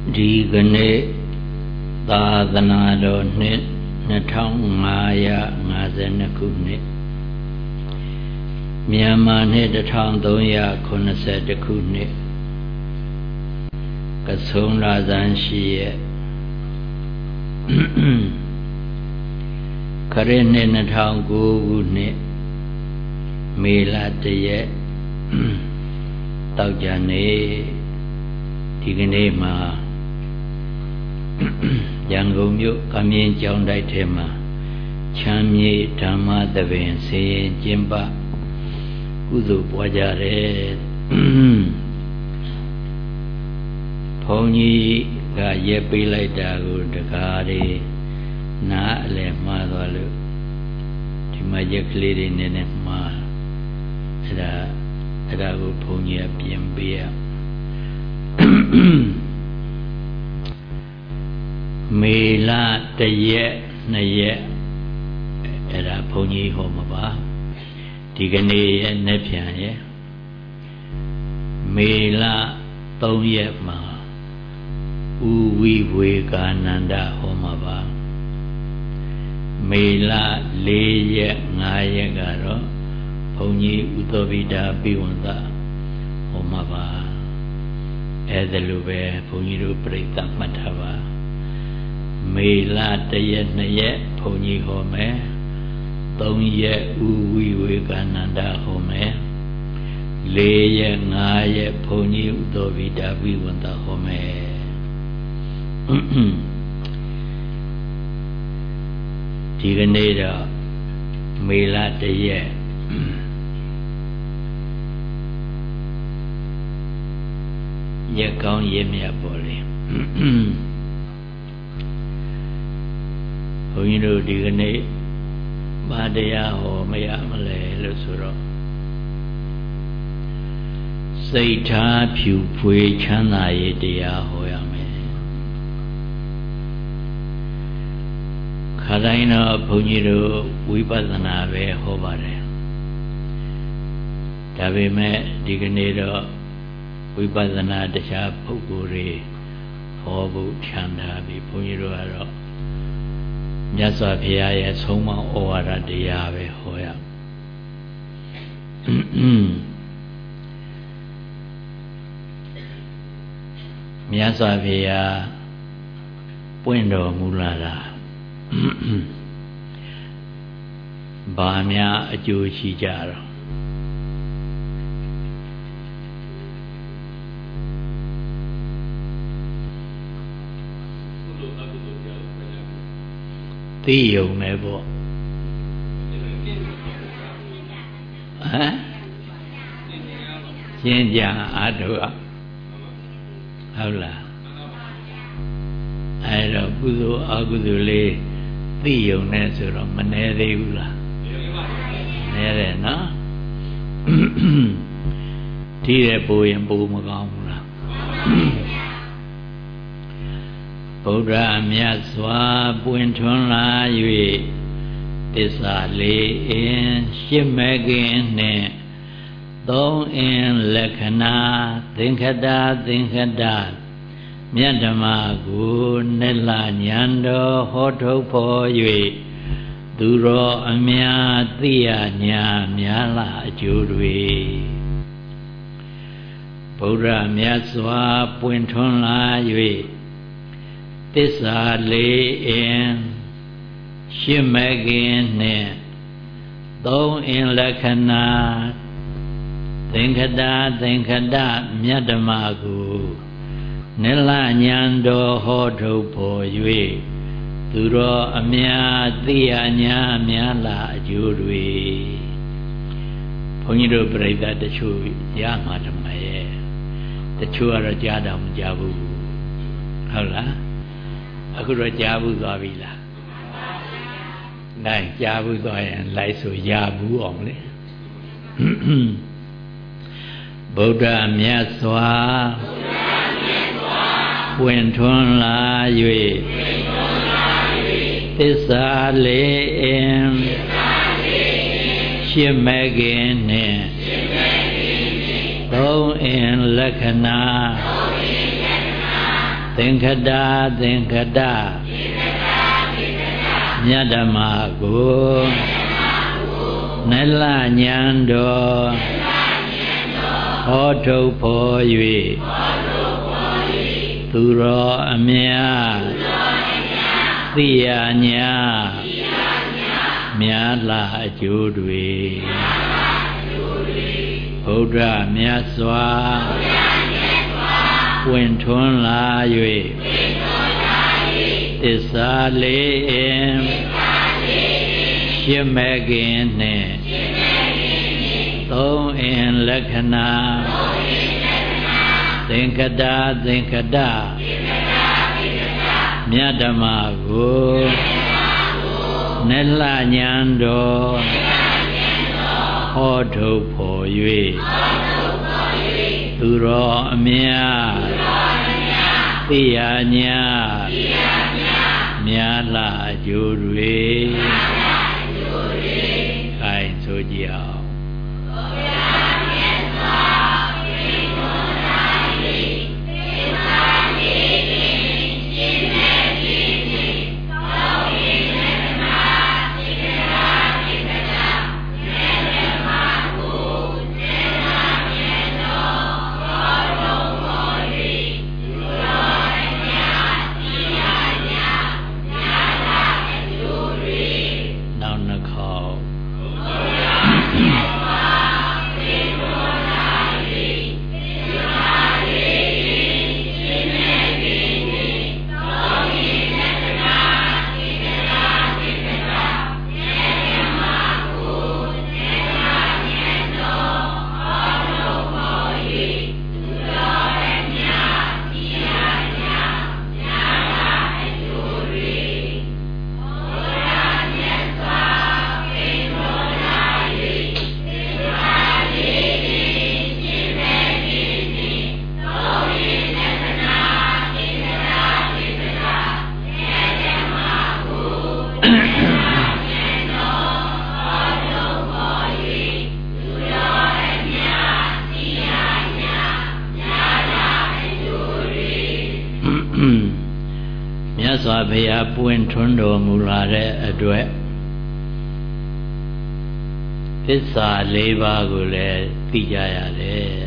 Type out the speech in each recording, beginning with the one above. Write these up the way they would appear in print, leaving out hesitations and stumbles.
ဒီကနေ့သာသနာတော်နှစ်2552ခုနှစ်မြန်မာနှစ်1380ခုနှစ်ကဆုံးလဆန်းရှိရဲ့ခရစ်နှစ်2009ခုနှစ်မေလ1ရက်တောက်ကြနေ့ဒီကနေ့မှာရန်ကုန်မြို့ကမြင်းကျောင်းတိုက်ထဲမှာချမ်းမြေဓမ္မသဘင်ဆင်းရင်ကျင်းပကုသိုလ်ပွားကြတယ်ဘုန်းကြီးကရက်ပေးလိုက်တာကိုတကားလေးနားအလယ်မှားသွားလို့ဒီမှာရက်ကလေးတွေနည်းနည်းမှားအဲ့ဒါကိုဘုန်းကြီးကပြင်ပေးရမေလ1ရက်2ရက်အဲ့ဒါဘုန်းကြီးဟောမှာပါဒီကနေ့ရဲ့နေ့ပြန်ရဲ့မေလ3ရက်မှာဥဝိဝေကာနန္ဒဟောမှာပါမေလ4ရက်5ရက်ကတော့ဘုန်းကြီးဥသောဘိတာပိဝန္တဟောမှာပါအဲ့ဒါလိုပဲဘုန်းကြီးတို့ပြိဿမှတ်ထားပါမေလ1ရက်2ရက်ဘုန်းကြီးဟောမယ်3ရက်ဥဝိဝေကာနန္ဒဟောမယ်4ရက်5ရက်ဘုန်းကြီးဥသောဘိတာပိဝန္တဟောမယ်ဒီကနေ့တော့မေလ1ရက်ရက်ကောင်းရက်မြတ်ပေါ်လေဘုန်းကြီးတို့ဒီကနေ့ဘာတရားဟောမရမလဲလို့ဆိုတော့စိတ်ထားဖြူဖွေးချမ်းသာရေးတရားဟောရမယ်ခါတိုင်းတော့ဘုန်းကြီးတို့ဝိပဿနာပဲဟောပါတယ်ဒါပေမဲ့ဒီကနေ့တော့ဝိပဿနာတရားပုဂ္ဂိုလ်တွေဟောဖို့ဖြန့်ထားပြီးဘုန်းကြီးတို့ကတော့မြတ်စွာဘုရားရဲ့ဆုံးမဩဝါဒတရားပဲဟောရမြတ်စွာဘုရားပွင့်တော်မူလာတာဘာများအကျိုးရှိကြတော့သိယုံမယ်ပေါ့ဟမ်ရှင်းကြအားထုတ်ဟုတ်လားအဲ့တော့ကုသိုလ်အကုသိုလ်လေးသိယုံနဲ့ဆိုတော့မနှဲသေးဘူးလားနှဲတယ်နော်ဒီရဲ့ပိုရင်ပိုမကောင်းဘူးလားဗုဒ္ဓမြတ်စွာပွင့်ထွန်းလာ၍သစ္စာလေးအင်းရှစ်မကင်းနှင့်သုံးအင်းလက္ခဏာသင်္ခတသင်္ခတမြတ်ဓမ္မကိုနဲ့လာဉာဏ်တော်ဟောထုတ်ဖို့၍သူတော်အများသိရညာများလာအကျိုးတွေဗုဒ္ဓမြတ်စွာပွင့်ထွန်းလာ၍သစ္စာလေးအင်းရှစ်မကင်းနှင့်သုံးအင်းလက္ခဏာသင်္ခတသင်္ခတမြတ်ဓမ္မကိုနိလဉာဏ်တော်ဟောထုတ်ဖို့၍သူတော်အများသိရညာများလာအကျိုးတွေဘုန်းကြီးတို့ပြိဿတချို့ကြားမှာဓမ္မရဲ့တချို့ကတော့ကြားတော့မကြားဘူးဟုတ်လားအခုတော့ကြားဘူးသွားပြီလားနိုင်ကြားဘူးသွားရင်လိုက်ဆိုရဘူးအောင်လေဗုဒ္ဓမြတ်စွာပွင့်ထွန်းလာ၍သစ္စာလေးအင်းရှစ်မကင်းနှင့်သုံးအင်းလက္ခဏာသင်္ခတသင်္ခတမြတ်ဓမ္မကိုနလညံတော်ဟောထုတ်ဖော်၍သူတော်အမြတ်သိရညာမြတ်လာအကျိုးတွေဗုဒ္ဓမြတ်စွာပွင့်ထွန်းလာ၍သစ္စာလေးအင်ရှင်းမဲ့ခင်နှင့်သုံးအင်လက္ခဏာသင်္ခတသင်္ခတမြတ်ဓမ္မကိုနလညံတော်ဟောထုတ်ဖော်၍သူတော်အမြတ်သိရညာမြတ်လာအကျိုးတွေခိုင်ဆိုကြအောင်မြတ်စွာဘုရားပွင့်ထွန်းတော်မူလာတဲ့အတွက်သစ္စာ၄ပါးကိုလည်းသိကြရတယ်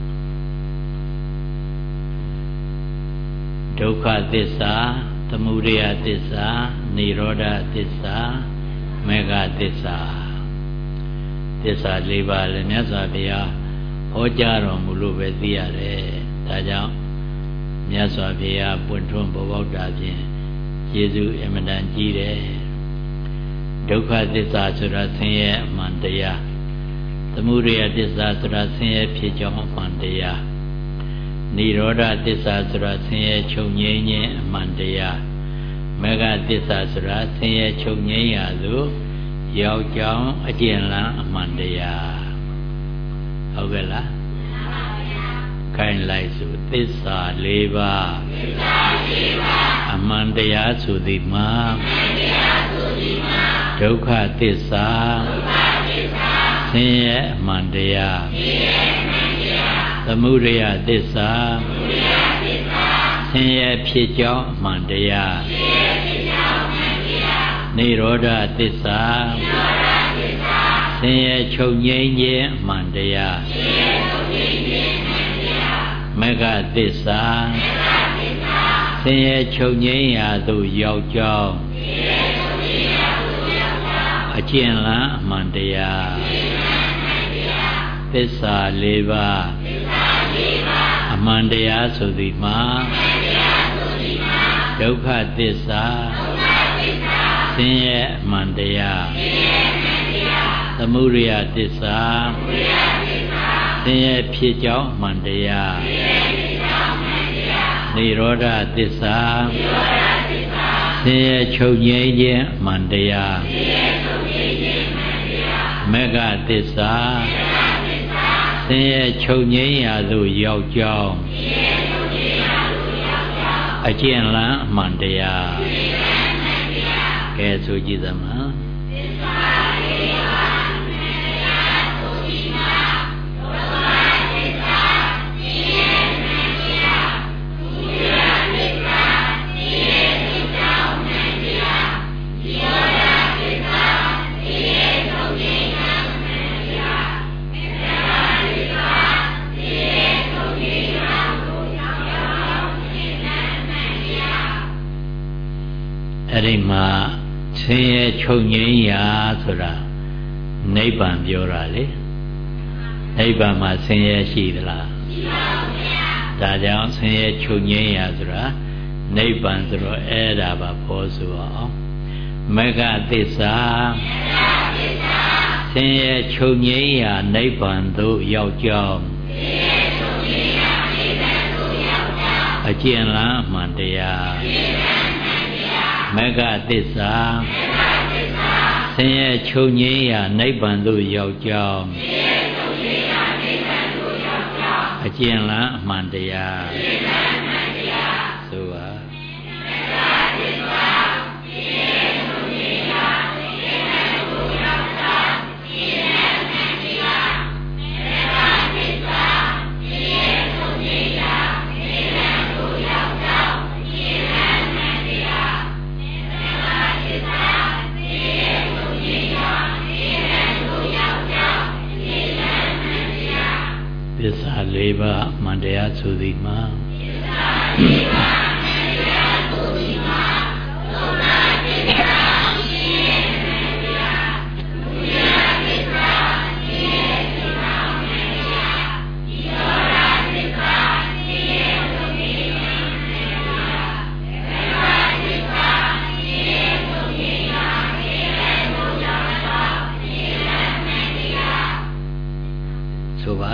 ဒုက္ခသစ္စာသမုဒယသစ္စာនិရောဓသစ္စာမေဃသစ္စာသစ္စာ၄ပါးလည်းမြတ်စွာဘုရားဟောကြားတော်မူလို့ပဲသိရတယ်ဒါကြောင့်မြတ်စွာဘုရားပွင့်ထွန်းပေါ်ပေါက်တာဖြင့်ယေရှုအမတန်ကြီးတယ်ဒုက္ခသစ္စာဆိုတာဆင်းရဲအမှန်တရားသမုဒယသစ္စာဆိုတာဆင်းရဲဖြစ်ကြောင်းအမှန်တရားនិရောဓသစ္စာဆိုတာဆင်းရဲချုပ်ငြိမ်းခြင်းအမှန်တရားမေဃသစ္စာဆိုတာဆင်းရဲချုပ်ငြိမ်းရာသို့ရောက်ကြောင်းအကျဉ်းလန်းအမှန်တရားဟုတ်ကဲ့လားခိုင်းလိုက်ဆိုသစ္စာ၄ပါးအမှန်တရားဆိုသည်မှာဒုက္ခသစ္စာဆင်းရဲအမှန်တရားသမုဒယသစ္စာဆင်းရဲဖြစ်ကြောင်းအမှန်တရားនិရောဓသစ္စာဆင်းရဲချုပ်ငြိမ်းခြင်းအမှန်တရားမေဃသစ္စာဆင်းရဲချုပ်ငြိမ်းရာသို့ရောက်ကြောင်းအကျဉ်းလန်းအမှန်တရားသစ္စာ၄ပါးအမှန်တရားဆိုသည်မှာဒုက္ခသစ္စာဆင်းရဲအမှန်တရားသမုဒယသစ္စာဆင်းရဲဖြစ်ကြောင်းအမှန်တရားនិရောဓသစ္စာဆင်းရဲချုပ်ငြိမ်းခြင်းအမှန်တရားမေဃသစ္စာဆင်းရဲချုပ်ငြိမ်းရာသို့ရောက်ကြောင်းအကျဉ်းလန်းအမှန်တရားကဲဆိုကြည့်သမှာသအဲ့ဒီမှာဆင်းရဲချုပ်ငြိမ်းရာဆိုတာနိဗ္ဗာန်ပြောတာလေနိဗ္ဗာန်မှာဆင်းရဲရှိသလားရှိပါဘူးဗျာဒါကြောင့်ဆင်းရဲချုပ်ငြိမ်းရာဆိုတာနိဗ္ဗာန်ဆိုတော့အဲ့ဒါပါပေါ်ဆိုအောင်မေဃသစ္စာဆင်းရဲချုပ်ငြိမ်းရာနိဗ္ဗာန်သို့ရောက်ကြောင်းအကျဉ်းလားအမှန်တရားမေဃသစ္စာဆင်းရဲချုပ်ငြိမ်းရာနိဗ္ဗာန်သို့ရောက်ကြောင်းအကျဉ်းလားအမှန်တရားဆိုပါသစ္စာ၄ပါးမှန်တရားဆိုသည်မှာသစ္စာ၄ပါးမှန်တရားဆိုသည်မှာသုဏသစ္စာရှင်းမှန်တရားဒုတိယသစ္စာရှင်းသစ္စာမှန်တရားဒီသောတာသစ္စာရှင်းသုတိယမှန်တရားသေဘာသစ္စာရှင်းသုတိယသေဘံဘုရားသောသေဘံမှန်တရားဆိုပါ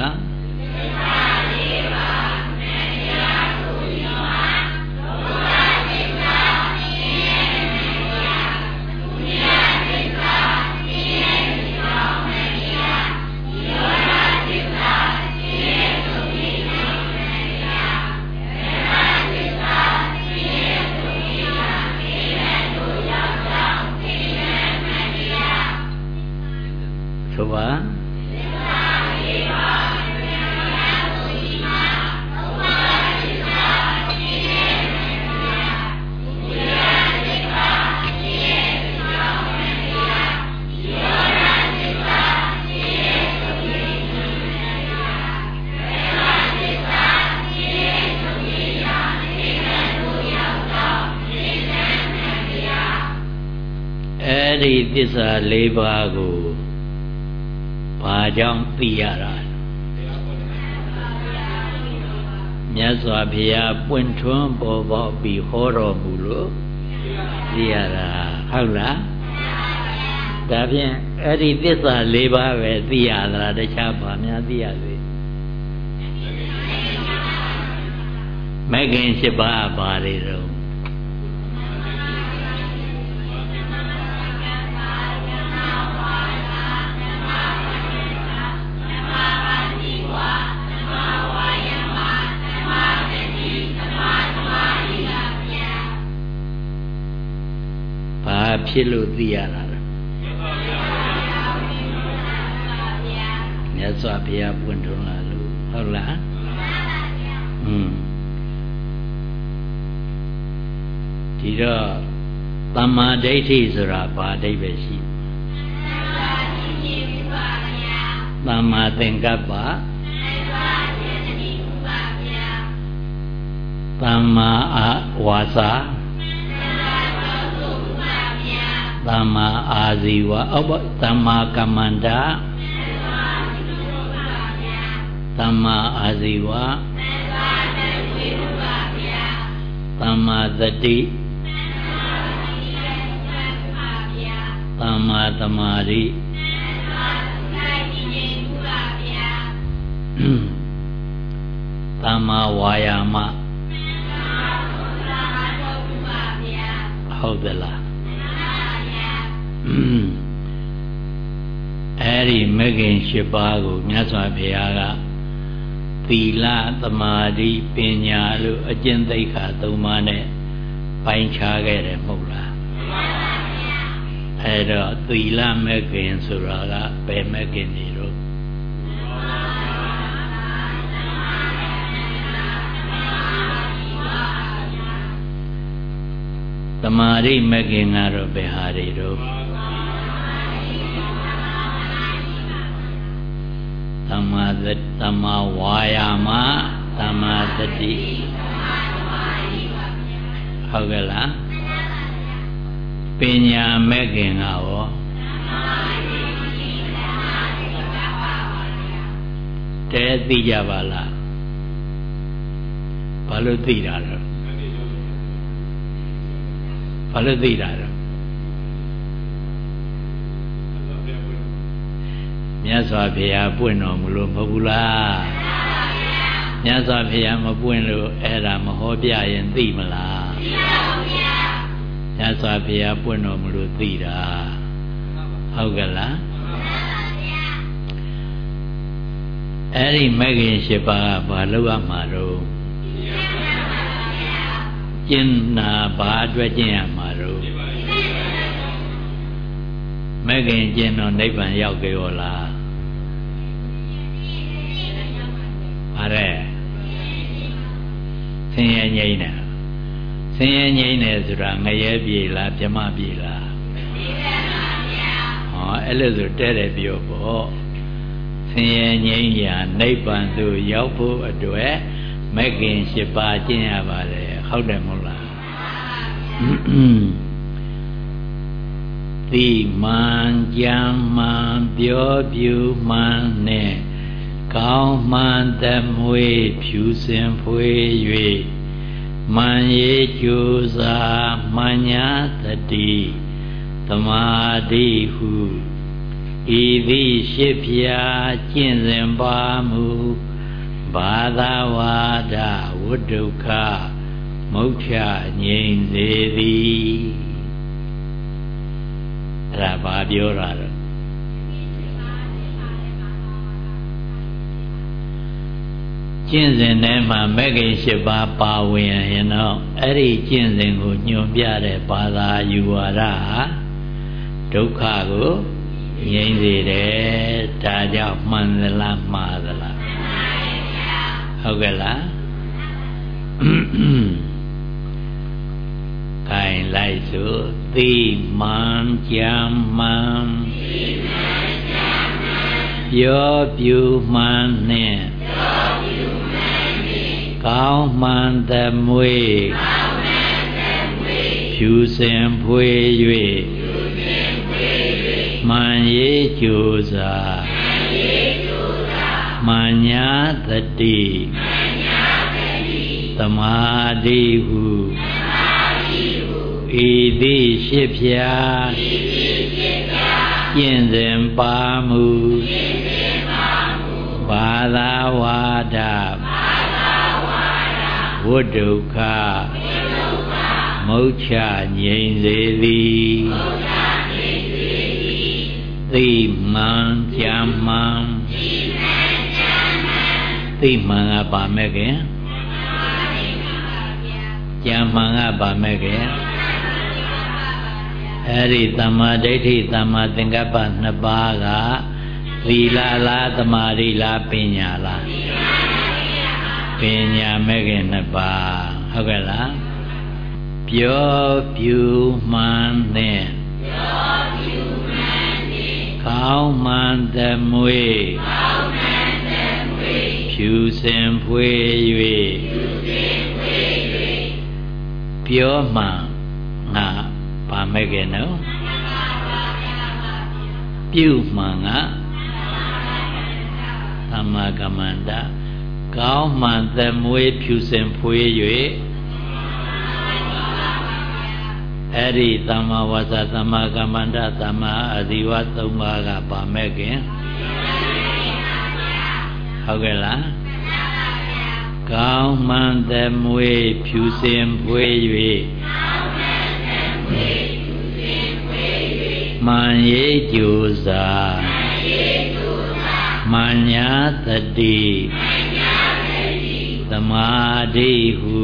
ဆိုပါအဲ့ဒီသစ္စာ၄ပါးကိုဘာကြောင့်သိရတာမြတ်စွာဘုရားပွင့်ထွန်းပေါ်ပေါက်ပြီးဟောတော်မူလို့သိရတာဟုတ်လားဒါဖြင့်အဲ့ဒီသစ္စာ၄ပါးပဲသိရသလားတခြားဘာများသိရသေးမဂ္ဂင်၈ပါးဘာတွေတော့ဖြစ်လို့သိရတာလားမြတ်စွာဘုရားပွင့်ထွန်းလာလို့ဟုတ်လားဒီတော့သမ္မာဒိဋ္ဌိဆိုတာဘာအဓိပ္ပာယ်ရှိသမ္မာသင်္ကပ္ပသမ္မာဝါစာသမ္မာအာဇီဝသမ္မာကမ္မန္တာသမ္မာအာဇီဝသမ္မာသတိသမ္မာသမာဓိသမ္မာဝါယာမဟုတ်သလားအဲ့ဒီမဂ္ဂင်၈ပါးကိုမြတ်စွာဘုရားကသီလသမာဓိပညာလို့အကျင့်သိက္ခာ၃ပါးနဲ့ပိုင်းခြားခဲ့တယ်မဟုတ်လားအဲ့တော့သီလမဂ္ဂင်ဆိုတာကဘယ်မဂ္ဂင်တွေတော့သမာဓိမဂ္ဂင်ကတော့ဘယ်ဟာတွေတော့သမ္မာဝါယာမသမ္မာသတိဟုတ်ကဲ့လားပညာမဲ့ခင်ကရောတဲသိကြပါလားဘာလို့သိတာလဲဘာလို့သိတာလဲမြတ်စွာဘုရားပွင့်တော်မူလို့မဟုတ်ဘူးလားမြတ်စွာဘုရားမပွင့်လို့အဲ့ဒါမဟောပြရင်သိမလားသိပါဘူးဗျာမြတ်စွာဘုရားပွင့်တော်မူလို့သိတာဟုတ်ကလားအဲ့ဒီမဂ္ဂင်၈ပါးကဘာလို့ရမှာတော့ကျင့်နာဘာအတွက်ကျင့်ရမှာတော့မဂ္ဂင်ကျင့်တော့နိဗ္ဗာန်ရောက်ကြရောလားအဲ့ဆင်းရဲငြိမ်းတယ်ဆင်းရဲငြိမ်းတယ်ဆိုတာငရဲပြေလားဗြဟ္မပြေလားဟောအဲ့လိုဆိုတဲ့တယ်ပြောပေါ့ဆင်းရဲငြိမ်းရာနိဗ္ဗာန်သို့ရောက်ဖို့အတွက်မဂ္ဂင်၈ပါးကျင့်ရပါတယ်ဟုတ်တယ်မဟုတ်လားသိမှန်ကြံမှန်ပြောပြူမှန်နဲ့ကောင်းမှန်သမွေဖြူစင်ဖွေ၍မှန်ရေးကြိုးစားမှန်ညာတတိသမာဓိဟုဤသည်ရှိဖြာကျင့်စဉ်ပါမူဘာသာဝါဒဝိဒုက္ခမုက္ခငြိမ်စေသည်အဲ့ဒါဘာပြောတာလဲကျင့်စဉ်ထဲမှာမဂ္ဂင်၈ပါးပါဝင်ရင်တော့အဲ့ဒီကျင့်စဉ်ကိုညွှန်ပြတဲ့ဘာသာယူဝါဒဟာဒုက္ခကိုငြိမ်းစေတယ်ဒါကြောင့်မှန်သလားမှားသလားဟုတ်ကဲ့လားခိုင်လိုက်စို့သိမှန်ကြံမှန်ပြောပြူမှန်နဲ့ကောင်းမှန်သမွေဖြူစင်ဖွေ၍မှန်ရေးကြိုးစားမှန်ညာတတိသမာဓိဟုဤသည်ရှိဖြာကျင့်စဉ်ပါမူဘာသာဝါဒဝိဒုက္ခမုက္ခငြိမ်စေသည်သိမှန်ကြံမှန်သိမှန်ကပါမဲ့ခင်ကြံမှန်ကပါမဲ့ခင်အဲ့ဒီသမ္မာဒိဋ္ဌိသမ္မာသင်္ကပ္ပနှစ်ပါးကသီလလားသမာဓိလားပညာလားပညာမဲ့ခင်နှစ်ပါးဟုတ်ကဲ့လားပြောပြူမှန်နဲ့ကောင်းမှန်သမွေဖြူစင်ဖွေ၍ပြောမှန်ငါပါမဲ့ခင်နော်ပြုမှန်ကသမ္မာကမ္မန္တကောင်းမှန်သမွေဖြူစင်ဖွေ၍အဲ့ဒီသမ္မာဝါစာသမ္မာကမ္မန္တသမ္မာအာဇီဝသုံးပါးကပါမဲ့ခင်ဟုတ်ကဲ့လားကောင်းမှန်သမွေဖြူစင်ဖွေ၍မှန်ရေးကြိုးစားမှန်ညာတတိသမာဓိဟု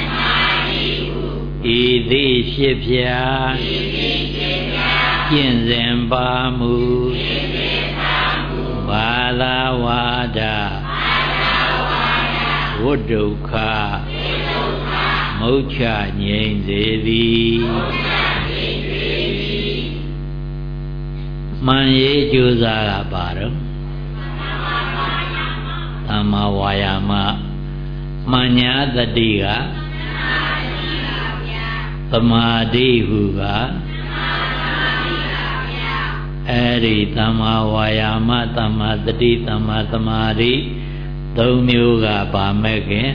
ဤသည်ရှိဖြာကျင့်စဉ်ပါမူဘာသာဝါဒဝိဒုက္ခမုက္ခငြိမ်စေသည်မှန်ရေးကြိုးစားတာပါတော့သမ္မာဝါယာမမှန်ညာတတိကသမာဓိဟုကအဲဒီသမ္မာဝါယာမသမ္မာတတိသမ္မာသမာဓိသုံးမျိုးကပါမဲ့ခင်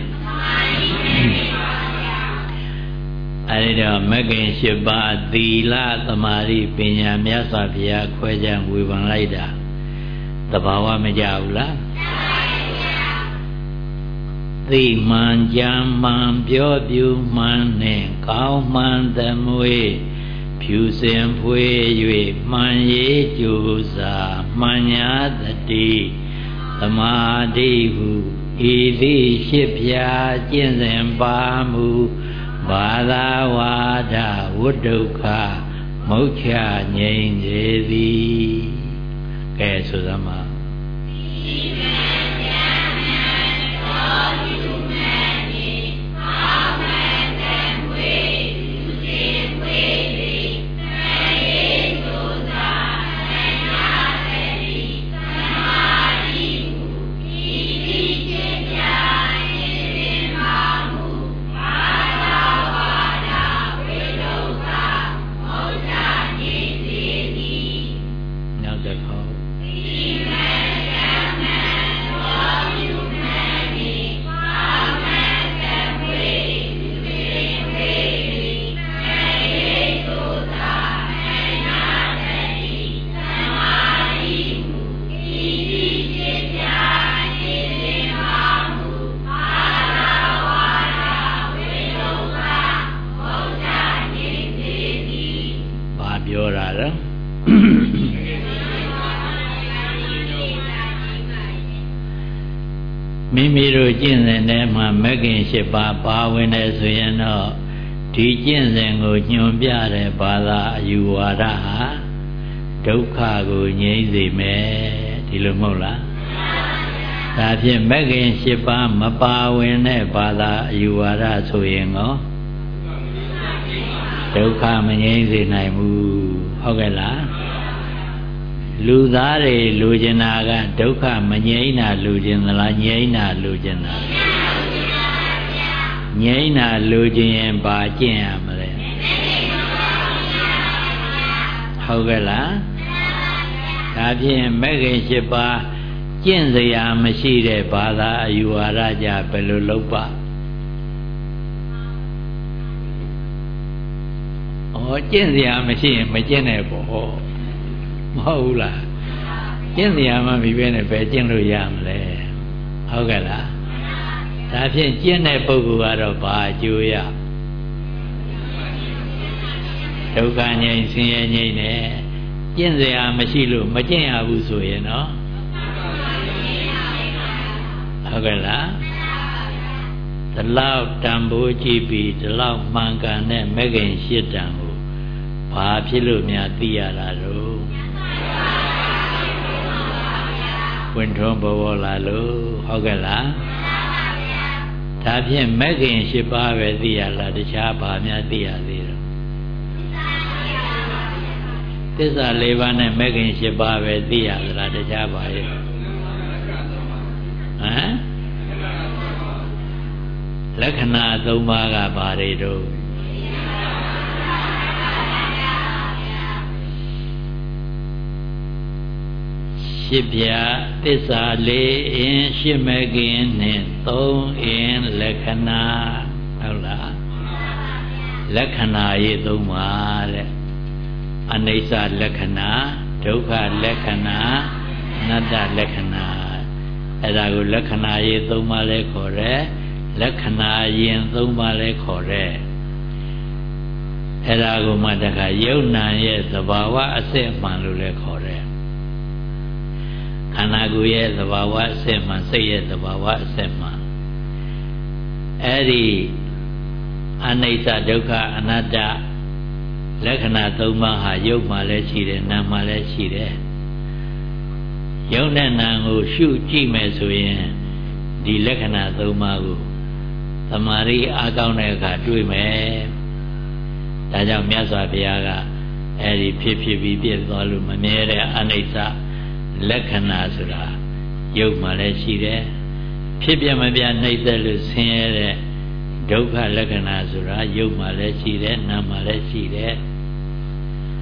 အဲဒီတော့မဲ့ခင်၈ပါးသီလသမာဓိပညာမြတ်စွာဘုရားခွဲခြားဝေဖန်လိုက်တာသဘာဝမကြဘူးလားသိမှန်ကြမ်းမှန်ပြောပြူမှန်နဲ့ကောင်းမှန်သမွေဖြူစင်ဖွေး၍မှန်ရေးကြိုးစားမှန်ညာတတိသမာဓိဟုဤသည်ရှစ်ဖြာကျင့်စဉ်ပါမူဘာသာဝါဒဝိဒုက္ခမုတ်ချငြိမ်းစေသည်ကဲဆိုသမှာမိမိတို့ကျင့်စဉ်ထဲမှာမဂ္ဂင်၈ပါးပါဝင်တယ်ဆိုရင်တော့ဒီကျင့်စဉ်ကိုညွှန်ပြတဲ့ဘာသာအယူဝါဒဟာဒုက္ခကိုငြိမ်းစေမယ်ဒီလိုမဟုတ်လားဒါဖြင့်မဂ္ဂင်၈ပါးမပါဝင်တဲ့ဘာသာအယူဝါဒဆိုရင်ရောဒုက္ခမငြိမ်းစေနိုင်ဘူးဟုတ်ကဲ့လားလူသားတွေလူကျင်တာကဒုက္ခမငြိမ်းတာလူကျင်သလားငြိမ်းတာလူကျင်တာငြိမ်းတာလူကျင်ရင်ဘာကျင့်ရမလဲဟုတ်ကဲ့လားဒါဖြင့်မဂ္ဂင်၈ပါးကျင့်စရာမရှိတဲ့ဘာသာအယူဝါဒကြဘယ်လိုလုပ်ပါကျင့်စရာမရှိရင်မကျင့်နဲ့ပေါ့မဟုတ်ဘူးလားကျင့်စရာမှမပြီးနဲ့ပဲကျင့်လို့ရမလဲဟုတ်ကဲ့လားဒါဖြင့်ကျင့်တဲ့ပုဂ္ဂိုလ်ကတော့ဘာအကျိုးရဒုက္ခငြိမ်းဆင်းရဲငြိမ်းနဲ့ကျင့်စရာမရှိလို့မကျင့်ရဘူးဆိုရင်နော်ဟုတ်ကဲ့လားဒီလောက်တန်ဖိုးကြည့်ပြီးဒီလောက်မှန်ကန်တဲ့မဂ္ဂင်၈တန်ကိုဘာဖြစ်လို့များသိရတာတော့ဝင်ထွန်းပေါ်လာလို့ဟုတ်ကဲ့လားဒါဖြင့်မဂ္ဂင်၈ပါးပဲသိရလားတခြားဘာများသိရသေးတော့သစ္စာ၄ပါးနဲ့မဂ္ဂင်၈ပါးပဲသိရလားတခြားဘာရဲ့ဟမ်လက္ခဏာ၃ပါးကဘာတွေတော့ရှစ်ပြသစ္စာ၄အင်းရှစ်မဂ္ဂင်နဲ့၃အင်းလက္ခဏာဟုတ်လားလက္ခဏာရေး၃ပါးတဲ့အနိစ္စလက္ခဏာဒုက္ခလက္ခဏာအနတ္တလက္ခဏာအဲ့ဒါကိုလက္ခဏာရေး၃ပါးလဲခေါ်တယ်လက္ခဏာရင်၃ပါးလဲခေါ်တယ်အဲ့ဒါကိုမှတခါယုံနာရဲ့သဘာဝအစစ်မှန်လို့လဲခေါ်တယ်ခန္ဓာကိုယ်ရဲ့သဘာဝအစစ်မှန်စိတ်ရဲ့သဘာဝအစစ်မှန်အဲ့ဒီအနိစ္စဒုက္ခအနတ္တလက္ခဏာ၃ပါးဟာယုတ်မှလည်းရှိတယ်နာမ်မှလည်းရှိတယ်ယုတ်နဲ့နာမ်ကိုရှုကြည့်မယ်ဆိုရင်ဒီလက္ခဏာ၃ပါးကိုသမာဓိအားကောင်းတဲ့အခါတွေ့မယ်ဒါကြောင့်မြတ်စွာဘုရားကအဲ့ဒီဖြစ်ဖြစ်ပြီးပြည့်သွားလို့မမြဲတဲ့အနိစ္စလက္ခဏာဆိုတာယုတ်မှလည်းရှိတယ်ဖြစ်ပြမပြနှိမ့်သက်လို့ဆင်းရဲတဲ့ဒုက္ခလက္ခဏာဆိုတာယုတ်မှလည်းရှိတယ်နာမ်မှလည်းရှိတယ်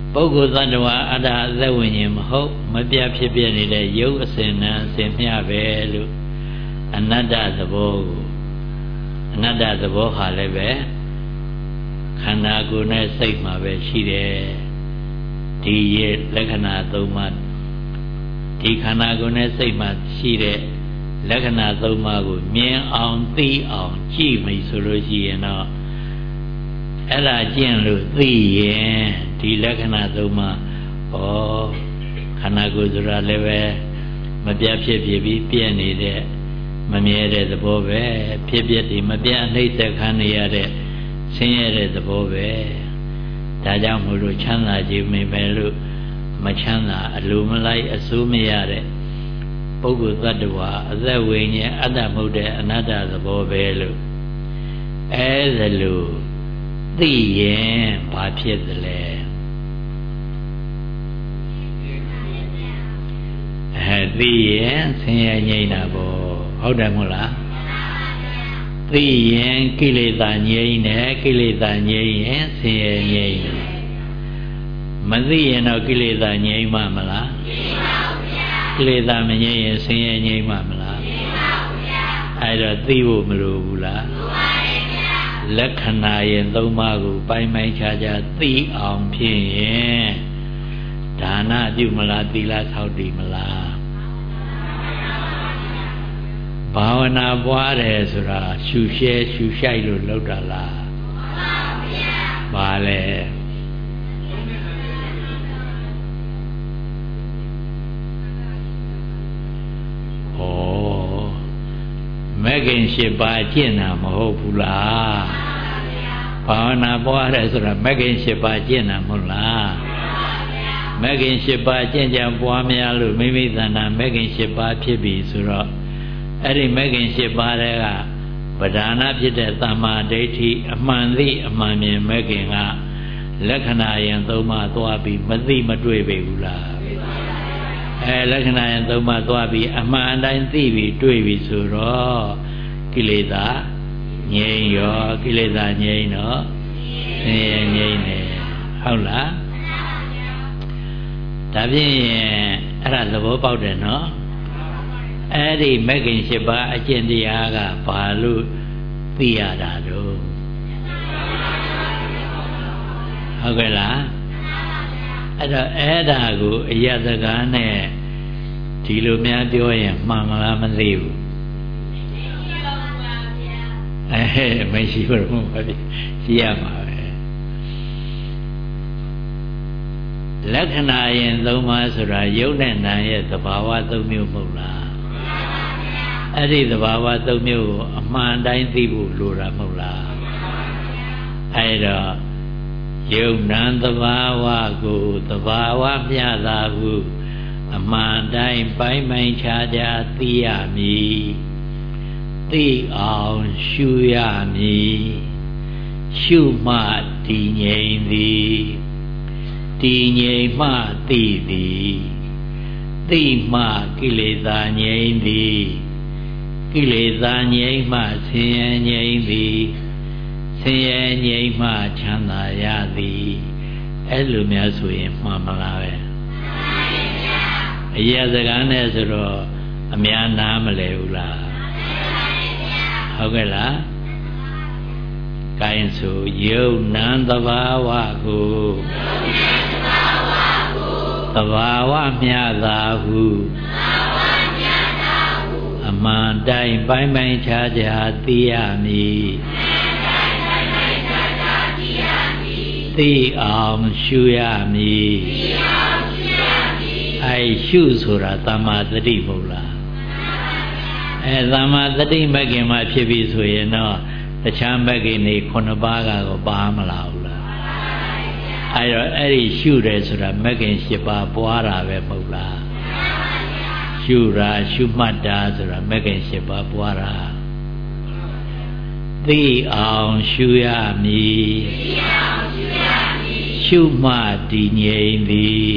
ပုဂ္ဂိုလ်သတ္တဝါအတ္တအသက်ဝိညာဉ်မဟုတ်မပြတ်ဖြစ်ပြနေတဲ့ရုပ်အစဉ်နဲ့အစဉ်မျှပဲလို့အနတ္တသဘောကိုအနတ္တသဘောဟာလည်းပဲခန္ဓာကိုယ်နဲ့စိတ်မှာပဲရှိတယ်ဒီရဲ့လက္ခဏာ၃ပါးဒီခန္ဓာကိုယ်နဲ့စိတ်မှာရှိတဲ့လက္ခဏာ၃ပါးကိုမြင်အောင်သိအောင်ကြည့်မိဆိုလို့ရှိရင်တော့အဲ့ဒါကျင့်လို့သိရင်ဒီလက္ခဏာ၃ပါးဩခန္ဓာကိုယ်ဆိုတာလည်းပဲမပြတ်ဖြစ်ပြီးပြည့်နေတဲ့မမြဲတဲ့သဘောပဲဖြစ်ပြဒီမပြတ်အနှိမ့်သက်ခံနေရတဲ့ဆင်းရဲတဲ့သဘောပဲဒါကြောင့်မို့လို့ချမ်းသာခြင်းမိမယ်လို့မချမ်းသာအလိုမလိုက်အစိုးမရတဲ့ပုဂ္ဂိုလ်သတ္တဝါအသက်ဝိညာဉ်အတ္တမဟုတ်တဲ့အနတ္တသဘောပဲလို့အဲဒါလို့သိရင်ဘာဖြစ်သလဲသိရင်ဆင်းရဲငြိမ်းတာပေါ့ဟုတ်တယ်မို့လားသိရင်ကိလေသာငြိမ်းတယ်ကိလေသာငြိမ်းရင်ဆင်းရဲငြိမ်းတယ်မသိရင်တော့ကိလေသာငြိမ်းမှမလားငြိမ်းပါဘူးဗျာကိလေသာမငြိမ်းရင်ဆင်းရဲငြိမ်းမှမလားငြိမ်းပါဘူးဗျာအဲ့တော့သိဖို့မလိုဘူးလားလိုပါတယ်ဗျာလက္ခဏာရင်၃ပါးကိုပိုင်းပိုင်းခြားခြားသိအောင်ဖြစ်ရင်ဒါနပြုမလားသီလဆောက်တည်မလားဘာဝနာပွားတယ်ဆိုတာရှုရှဲရှုရှိုက်လို့လုပ်တာလားမှန်ပါဗျာဘာလဲမဂ္ဂင်၈ပါးကျင့်တာမဟုတ်ဘူးလားဘာဝနာပွားတယ်ဆိုတာမဂ္ဂင်၈ပါးကျင့်တာမဟုတ်လားမဂ္ဂင်၈ပါးကျင့်ကြံပွားများလို့မိမိသဏ္ဍာန်မဂ္ဂင်၈ပါးဖြစ်ပြီဆိုတော့အဲ့ဒီမဂ္ဂင်၈ပါးတည်းကပဓာနာဖြစ်တဲ့သမ္မာဒိဋ္ဌိအမှန်သိအမှန်မြင်မဂ္ဂင်ကလက္ခဏာယံ၃ပါးသွားပြီးမသိမတွေ့ပေဘူးလားလက္ခဏာယံ၃ပါးသွားပြီးအမှန်တိုင်းသိပြီးတွေ့ပြီးဆိုတော့ကိလေသာငြိမ်းရောကိလေသာငြိမ်းတော့ဆင်းရဲငြိမ်းတယ်ဟုတ်လားဒါဖြင့်အဲ့ဒါသဘောပေါက်တယ်နော်အဲ့ဒီမဂ္ဂင်၈ပါးအကျင့်တရားကဘာလို့သိရတာတော့ဟုတ်ကဲ့လားအဲ့တော့အဲ့ဒါကိုအယတကားနဲ့ဒီလိုများပြောရင်မှန်မလားမသိဘူးမရှိဘူးပါဗျရှိရမှာပဲလက္ခဏာရင်၃ပါးဆိုတာယုတ်နဲ့နာရဲ့သဘာဝ၃မျိုးမဟုတ်လားအဲ့ဒီသဘာဝ၃မျိုးကိုအမှန်တိုင်းသိဖို့လိုတာမဟုတ်လားအဲ့တော့ယုတ်နံသဘာဝကိုသဘာဝမျှတာဟုအမှန်တိုင်းပိုင်းပိုင်းခြားခြားသိရမည်သိအောင်ရှုရမည်ရှုမှတည်ငြိမ်သည်တည်ငြိမ်မှသိသည်သိမှကိလေသာငြိမ်သည်ကိလေသာငြိမ်မှဆင်းရဲငြိမ်သည်ဆင်းရဲငြိမ်မှချမ်းသာရသည်အဲ့လိုများဆိုရင်မှန်မလားပဲအရာစကားနဲ့ဆိုတော့အများနားမလဲဘူးလားဟုတ်ကဲ့လားကိုင်းဆိုယုတ်နံသဘာဝကိုသဘာဝမျှတာဟုအမှန်တိုင်းပိုင်းပိုင်းခြားခြားသိရမည်သိအောင်ရှုရမည်ရှုဆိုတာသမ္မာသတိမဟုတ်လားသမ္မာသတိမဂ္ဂင်မှာဖြစ်ပြီဆိုရင်တော့တခြားမဂ္ဂင်တွေ9ပါးကတော့ပါမလာဘူးလားအဲ့ဒီရှုတယ်ဆိုတာမဂ္ဂင်10ပါးပွားတာပဲမဟုတ်လားရှုတာရှုမှတ်တာဆိုတာမဂ္ဂင်10ပါးပွားတာသိအောင်ရှုရမည်ရှုမှတည်ငြိမ်သည်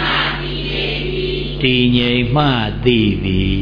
တည်ငြိမ်မှသိသည်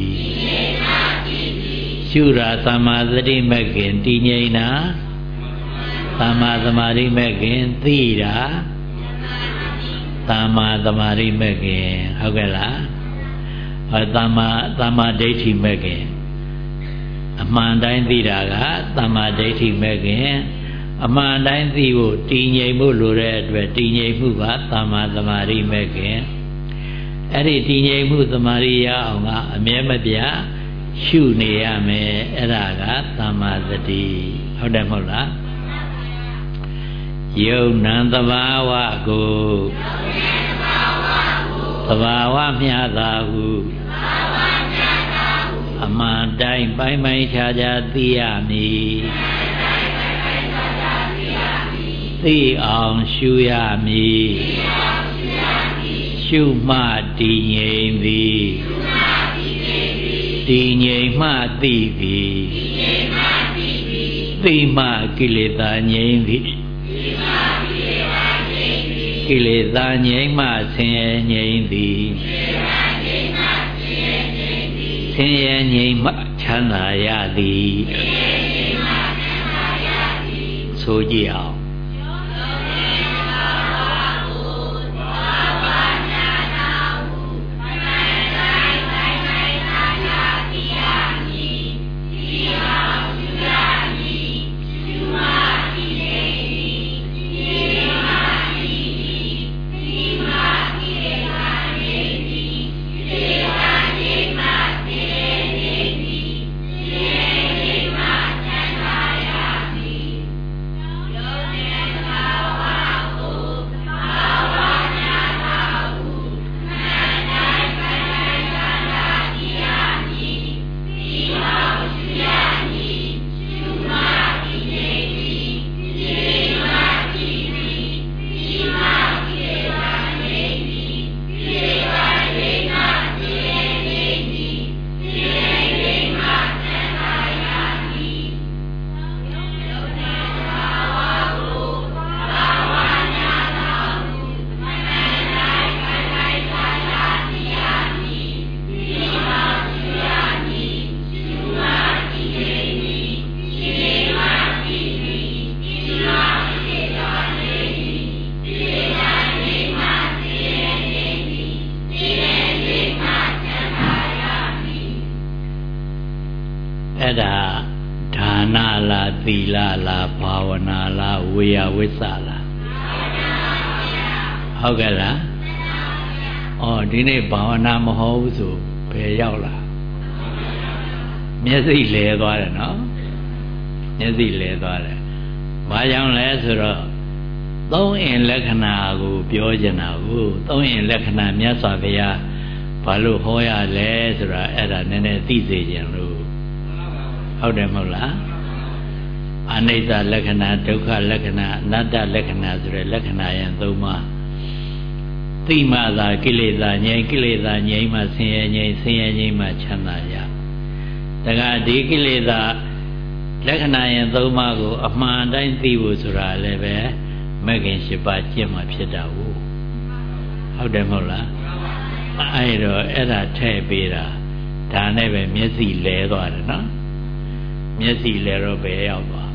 ရှုတာသမ္မာသတိမဂ္ဂင်တည်ငြိမ်တာသမ္မာသမာဓိမဂ္ဂင်သိတာသမ္မာသမာဓိမဲ့ခင်ဟုတ်ကဲ့လားသမ္မာဒိဋ္ဌိမဲ့ခင်အမှန်တိုင်းသိတာကသမ္မာဒိဋ္ဌိမဲ့ခင်အမှန်တိုင်းသိဖို့တည်ငြိမ်ဖို့လိုတဲ့အတွက်တည်ငြိမ်မှုကသမ္မာသမာဓိမဲ့ခင်အဲ့ဒီတည်ငြိမ်မှုသမာဓိရအောင်ကအမြဲမပြတ်ရှုနေရမယ်အဲ့ဒါကသမ္မာသတိဟုတ်တယ်မဟုတ်လားယုံနံသဘာဝကိုသဘာဝမျှတာဟုအမှန်တိုင်းပိုင်းပိုင်းခြားခြားသိရမည်သိအောင်ရှုရမည်ရှုမှတည်ငြိမ်သည်တည်ငြိမ်မှသိသည်သိမှကိလေသာငြိမ်သည်ကိလေသာငြိမ်မှဆင်းရဲငြိမ်သည်ဆင်းရဲငြိမ်မှချမ်းသာရသည်ဆိုကြည့်အောင်အဲ့ဒါဒါနလားသီလလားဘာဝနာလားဝေယဝိသလားဟုတ်ကဲ့လားဩဒီနေ့ဘာဝနာမဟုတ်ဘူးဆိုဘယ်ရောက်လာမျက်စိလဲသွားတယ်နော်မျက်စိလဲသွားတယ်ဘာကြောင့်လဲဆိုတော့သုံးအင်လက္ခဏာကိုပြောချင်တာကိုသုံးအင်လက္ခဏာမြတ်စွာဘုရားဘာလို့ဟောရလဲဆိုတာအဲ့ဒါနည်းနည်းသိစေခြင်းလို့ဟုတ်တယ်မဟုတ်လားအနိစ္စလက္ခဏာဒုက္ခလက္ခဏာအနတ္တလက္ခဏာဆိုတဲ့လက္ခဏာယံသုံးပါးသိမှသာကိလေသာငြိမ်းကိလေသာငြိမ်းမှဆင်းရဲငြိမ်းဆင်းရဲငြိမ်းမှချမ်းသာရတခါဒီကိလေသာလက္ခဏာယံသုံးပါးကိုအမှန်တိုင်းသိဖို့ဆိုတာလည်းပဲမဂ္ဂင်၈ပါးကျင့်မှဖြစ်တာဟုတ်တယ်မဟုတ်လားအဲ့တော့အဲ့ဒါထည့်ပေးတာဒါနဲ့ပဲမျက်စိလဲသွားတယ်နော်မျက်စိလဲတော့ဘယ်ရောက်သွား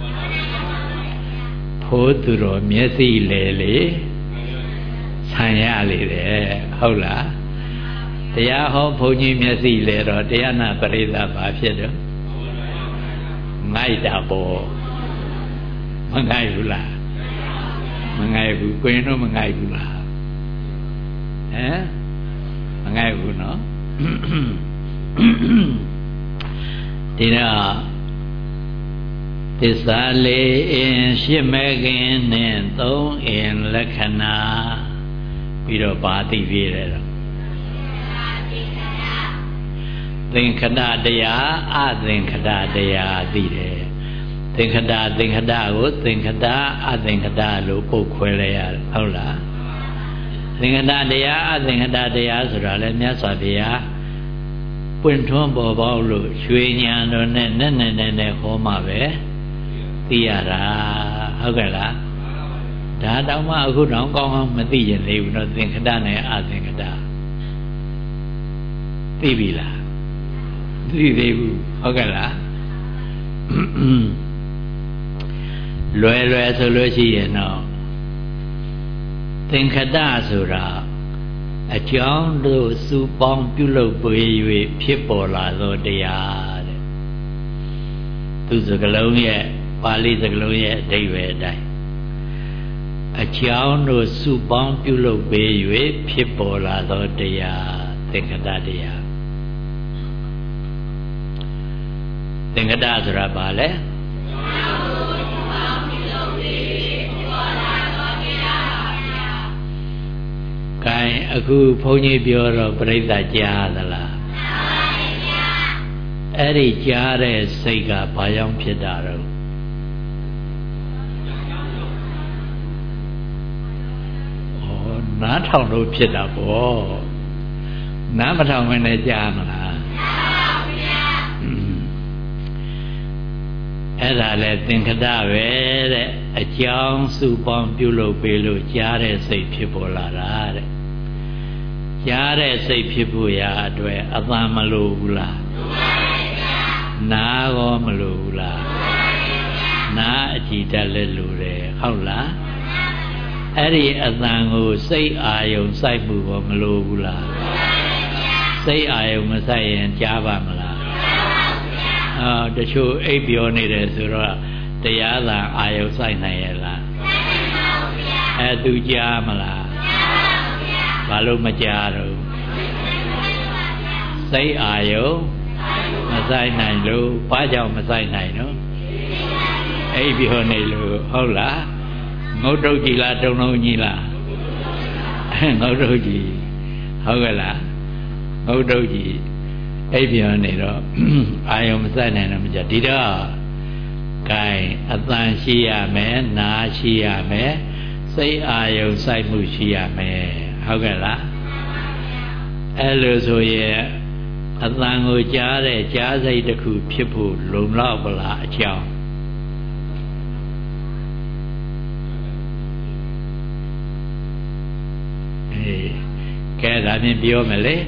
ဖိုးသူတော်မျက်စိလဲလေဆံရလေတယ်ဟုတ်လားတရားဟောဘုန်းကြီးမျက်စိလဲတော့တရားနာပရိသတ်ဘာဖြစ်တော့ငိုက်တာပေါ့မငိုက်ဘူးလားမငိုက်ဘူးကိုရင်တော့မငိုက်ဘူးလားဟမ်မငိုက်ဘူးနော်ဒီတော့သစ္စာလေးအင်ရှစ်မဲ့ခင်နဲ့သုံးအင်လက္ခဏာပြီးတော့ဘာသိပြည့်တယ်တော့သင်္ခတတရားအသင်္ခတတရားသိတယ်သင်္ခတကိုသင်္ခတအသင်္ခတလို့ပုတ်ခွဲလိုက်ရတယ်ဟုတ်လားသင်္ခတတရားအသင်္ခတတရားဆိုတာလည်းမြတ်စွာဘုရားပွင့်ထွန်းပေါ်ပေါက်လို့ရွှေဉာဏ်တော်နဲ့နဲ့ဟောမှပဲသိရတာဟုတ်ကဲ့လားဒါတောင်မှအခုတောင်ကောင်းကောင်းမသိရင်လေဘူးနော်သင်္ခတနဲ့အသင်္ခတသိပြီလားသိသေးဘူးဟုတ်ကဲ့လားလွယ်ဆိုလို့ရှိရင်တော့သသင်္ခတဆိုတာအကြောင်းတို့စုပေါင်းပြုလုပ်ပေး၍ဖြစ်ပေါ်လာသောတရားတဲ့သူစကားလုံးရဲ့ပါဠိစကားလုံးရဲ့အဓိပ္ပာယ်အတိုင်းအကြောင်းတို့စုပေါင်းပြုလုပ်ပေး၍ဖြစ်ပေါ်လာသောတရားသင်္ခတတရားသင်္ခတဆိုတာဘာလဲကဲအခုဘုန်းကြီးပြောတော့ပြိဿကြားသလားအဲ့ဒီကြားတဲ့စိတ်ကဘာကြောင့်ဖြစ်တာတော့နားထောင်လို့ဖြစ်တာပေါ့နားမထောင်မနဲ့ကြားမလားအဲ့ဒါလဲသင်္ခတပဲတဲ့အကြောင်းစုပေါင်းပြုလုပ်ပေးလို့ကြားတဲ့စိတ်ဖြစ်ပေါ်လာတာတဲ့ကြားတဲ့စိတ်ဖြစ်ဖို့ရာအတွက်အသံမလိုဘူးလားနားရောမလိုဘူးလားနားအကြည်တက်လည်းလိုတယ်ဟုတ်လားအဲ့ဒီအသံကိုစိတ်အာယုံစိုက်မှုရောမလိုဘူးလားစိတ်အာယုံမစိုက်ရင်ကြားပါမလားတချို့အိပ်ပျော်နေတယ်ဆိုတော့တရားသာအာယုံစိုက်နိုင်ရဲ့လားသူကြားမလားဘာလို့မကြားတော့စိတ်အာယုံမစိုက်နိုင်လို့ဘာကြောင့်မစိုက်နိုင်တော့အိပ်ပျော်နေလို့ဟုတ်လားငုတ်တုတ်ကြီးလားတုံလုံးကြီးလားငုတ်တုတ်ကြီးဟုတ်ကဲ့လားငုတ်တုတ်ကြီးအိပ်ပြန်နေတော့အာယုံမစိုက်နိုင်တော့မကြဒီတော့ gain အတန်ရှိရမယ်နားရှိရမယ်စိတ်အာယုံစိုက်မှုရှိရမယ်ဟုတ်ကဲ့လားအဲ့လိုဆိုရင်အတန်ကိုကြားတဲ့ကြားစိတ်တစ်ခုဖြစ်ဖို့လုံလောက်ပလားအကြောင်းကဲဒါဖြင့်ပြောမယ်လေ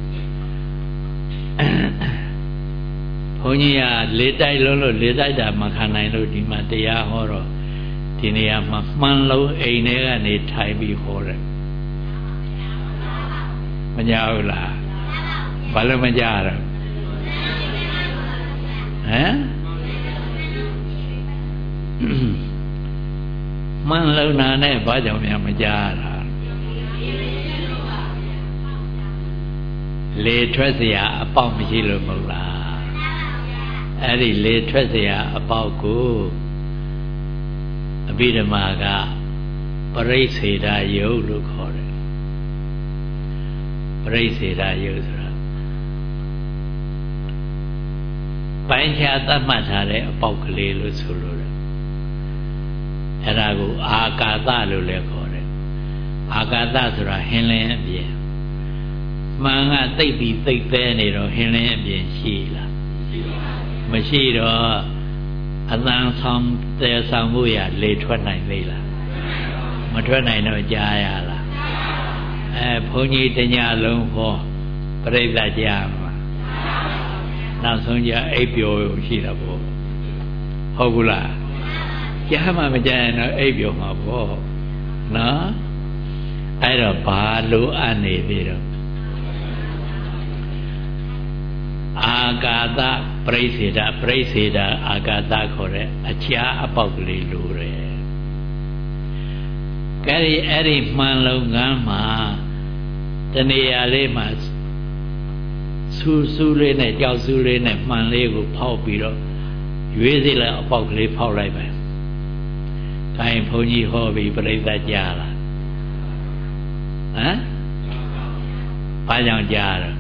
ဘုန်းကြီးကလေတိုက်လုံးလို့လေတိုက်တာမခံနိုင်လို့ဒီမှာတရားဟောတော့ဒီနေရာမှာမှန်လုံးအိမ်ထဲကနေထိုင်ပြီးဟောတယ်မကြဘူးလားဘာလို့မကြတော့ဟမ်မှန်လုံးနာနဲ့ဘာကြောင့်များမကြတာလေထွက်เสียအပေါက်မရှိလို့မဟုတ်လားအဲ့ဒီလေထွက်เสียအပေါက်ကိုအဘိဓမ္မာကပရိစ္ဆေဒယုတ်လို့ခေါ်တယ်ပရိစ္ဆေဒယုတ်ဆိုတာပိုင်းခြားသတ်မှတ်ထားတဲ့အပေါက်ကလေးလို့ဆိုလို့တယ်အဲ့ဒါကိုအာကာသလို့လည်းခေါ်တယ်အာကာသဆိုတာဟင်းလင်းအပြင်မှန်ကသိပ်ပြီးသိပ်သေးနေတော့ဟင်းလင်းအပြင်ရှိလားမရှိတော့အသံဆောင်တဲဆောင်မှုရလေထွက်နိုင်သေးလားမထွက်နိုင်တော့ကြားရလားဘုန်းကြီးတညလုံးဟောပြိဿကြားမှာနောက်ဆုံးကြအိပ်ပျော်ရှိတာပေါ့ဟုတ်ဘူးလားကြားမှမကြားရင်တော့အိပ်ပျော်မှာပေါ့နော်အဲ့တော့ဘာလိုအပ်နေသေးတော့အာကာသပရိစ္ဆေဒအာကာသခေါ်တဲ့အချားအပေါက်ကလေးလိုတယ်အဲ့ဒီမှန်လုံးကမ်းမှာတနေရာလေးမှာဆူလေးနဲ့ကြောက်ဆူလေးနဲ့မှန်လေးကိုဖောက်ပြီးတော့ရွေးစိလိုက်အပေါက်ကလေးဖောက်လိုက်မယ်။ဒါရင်ဘုန်းကြီးဟောပြီးပြိဿကြားလားဟမ်ဘာကြောင့်ကြားတော့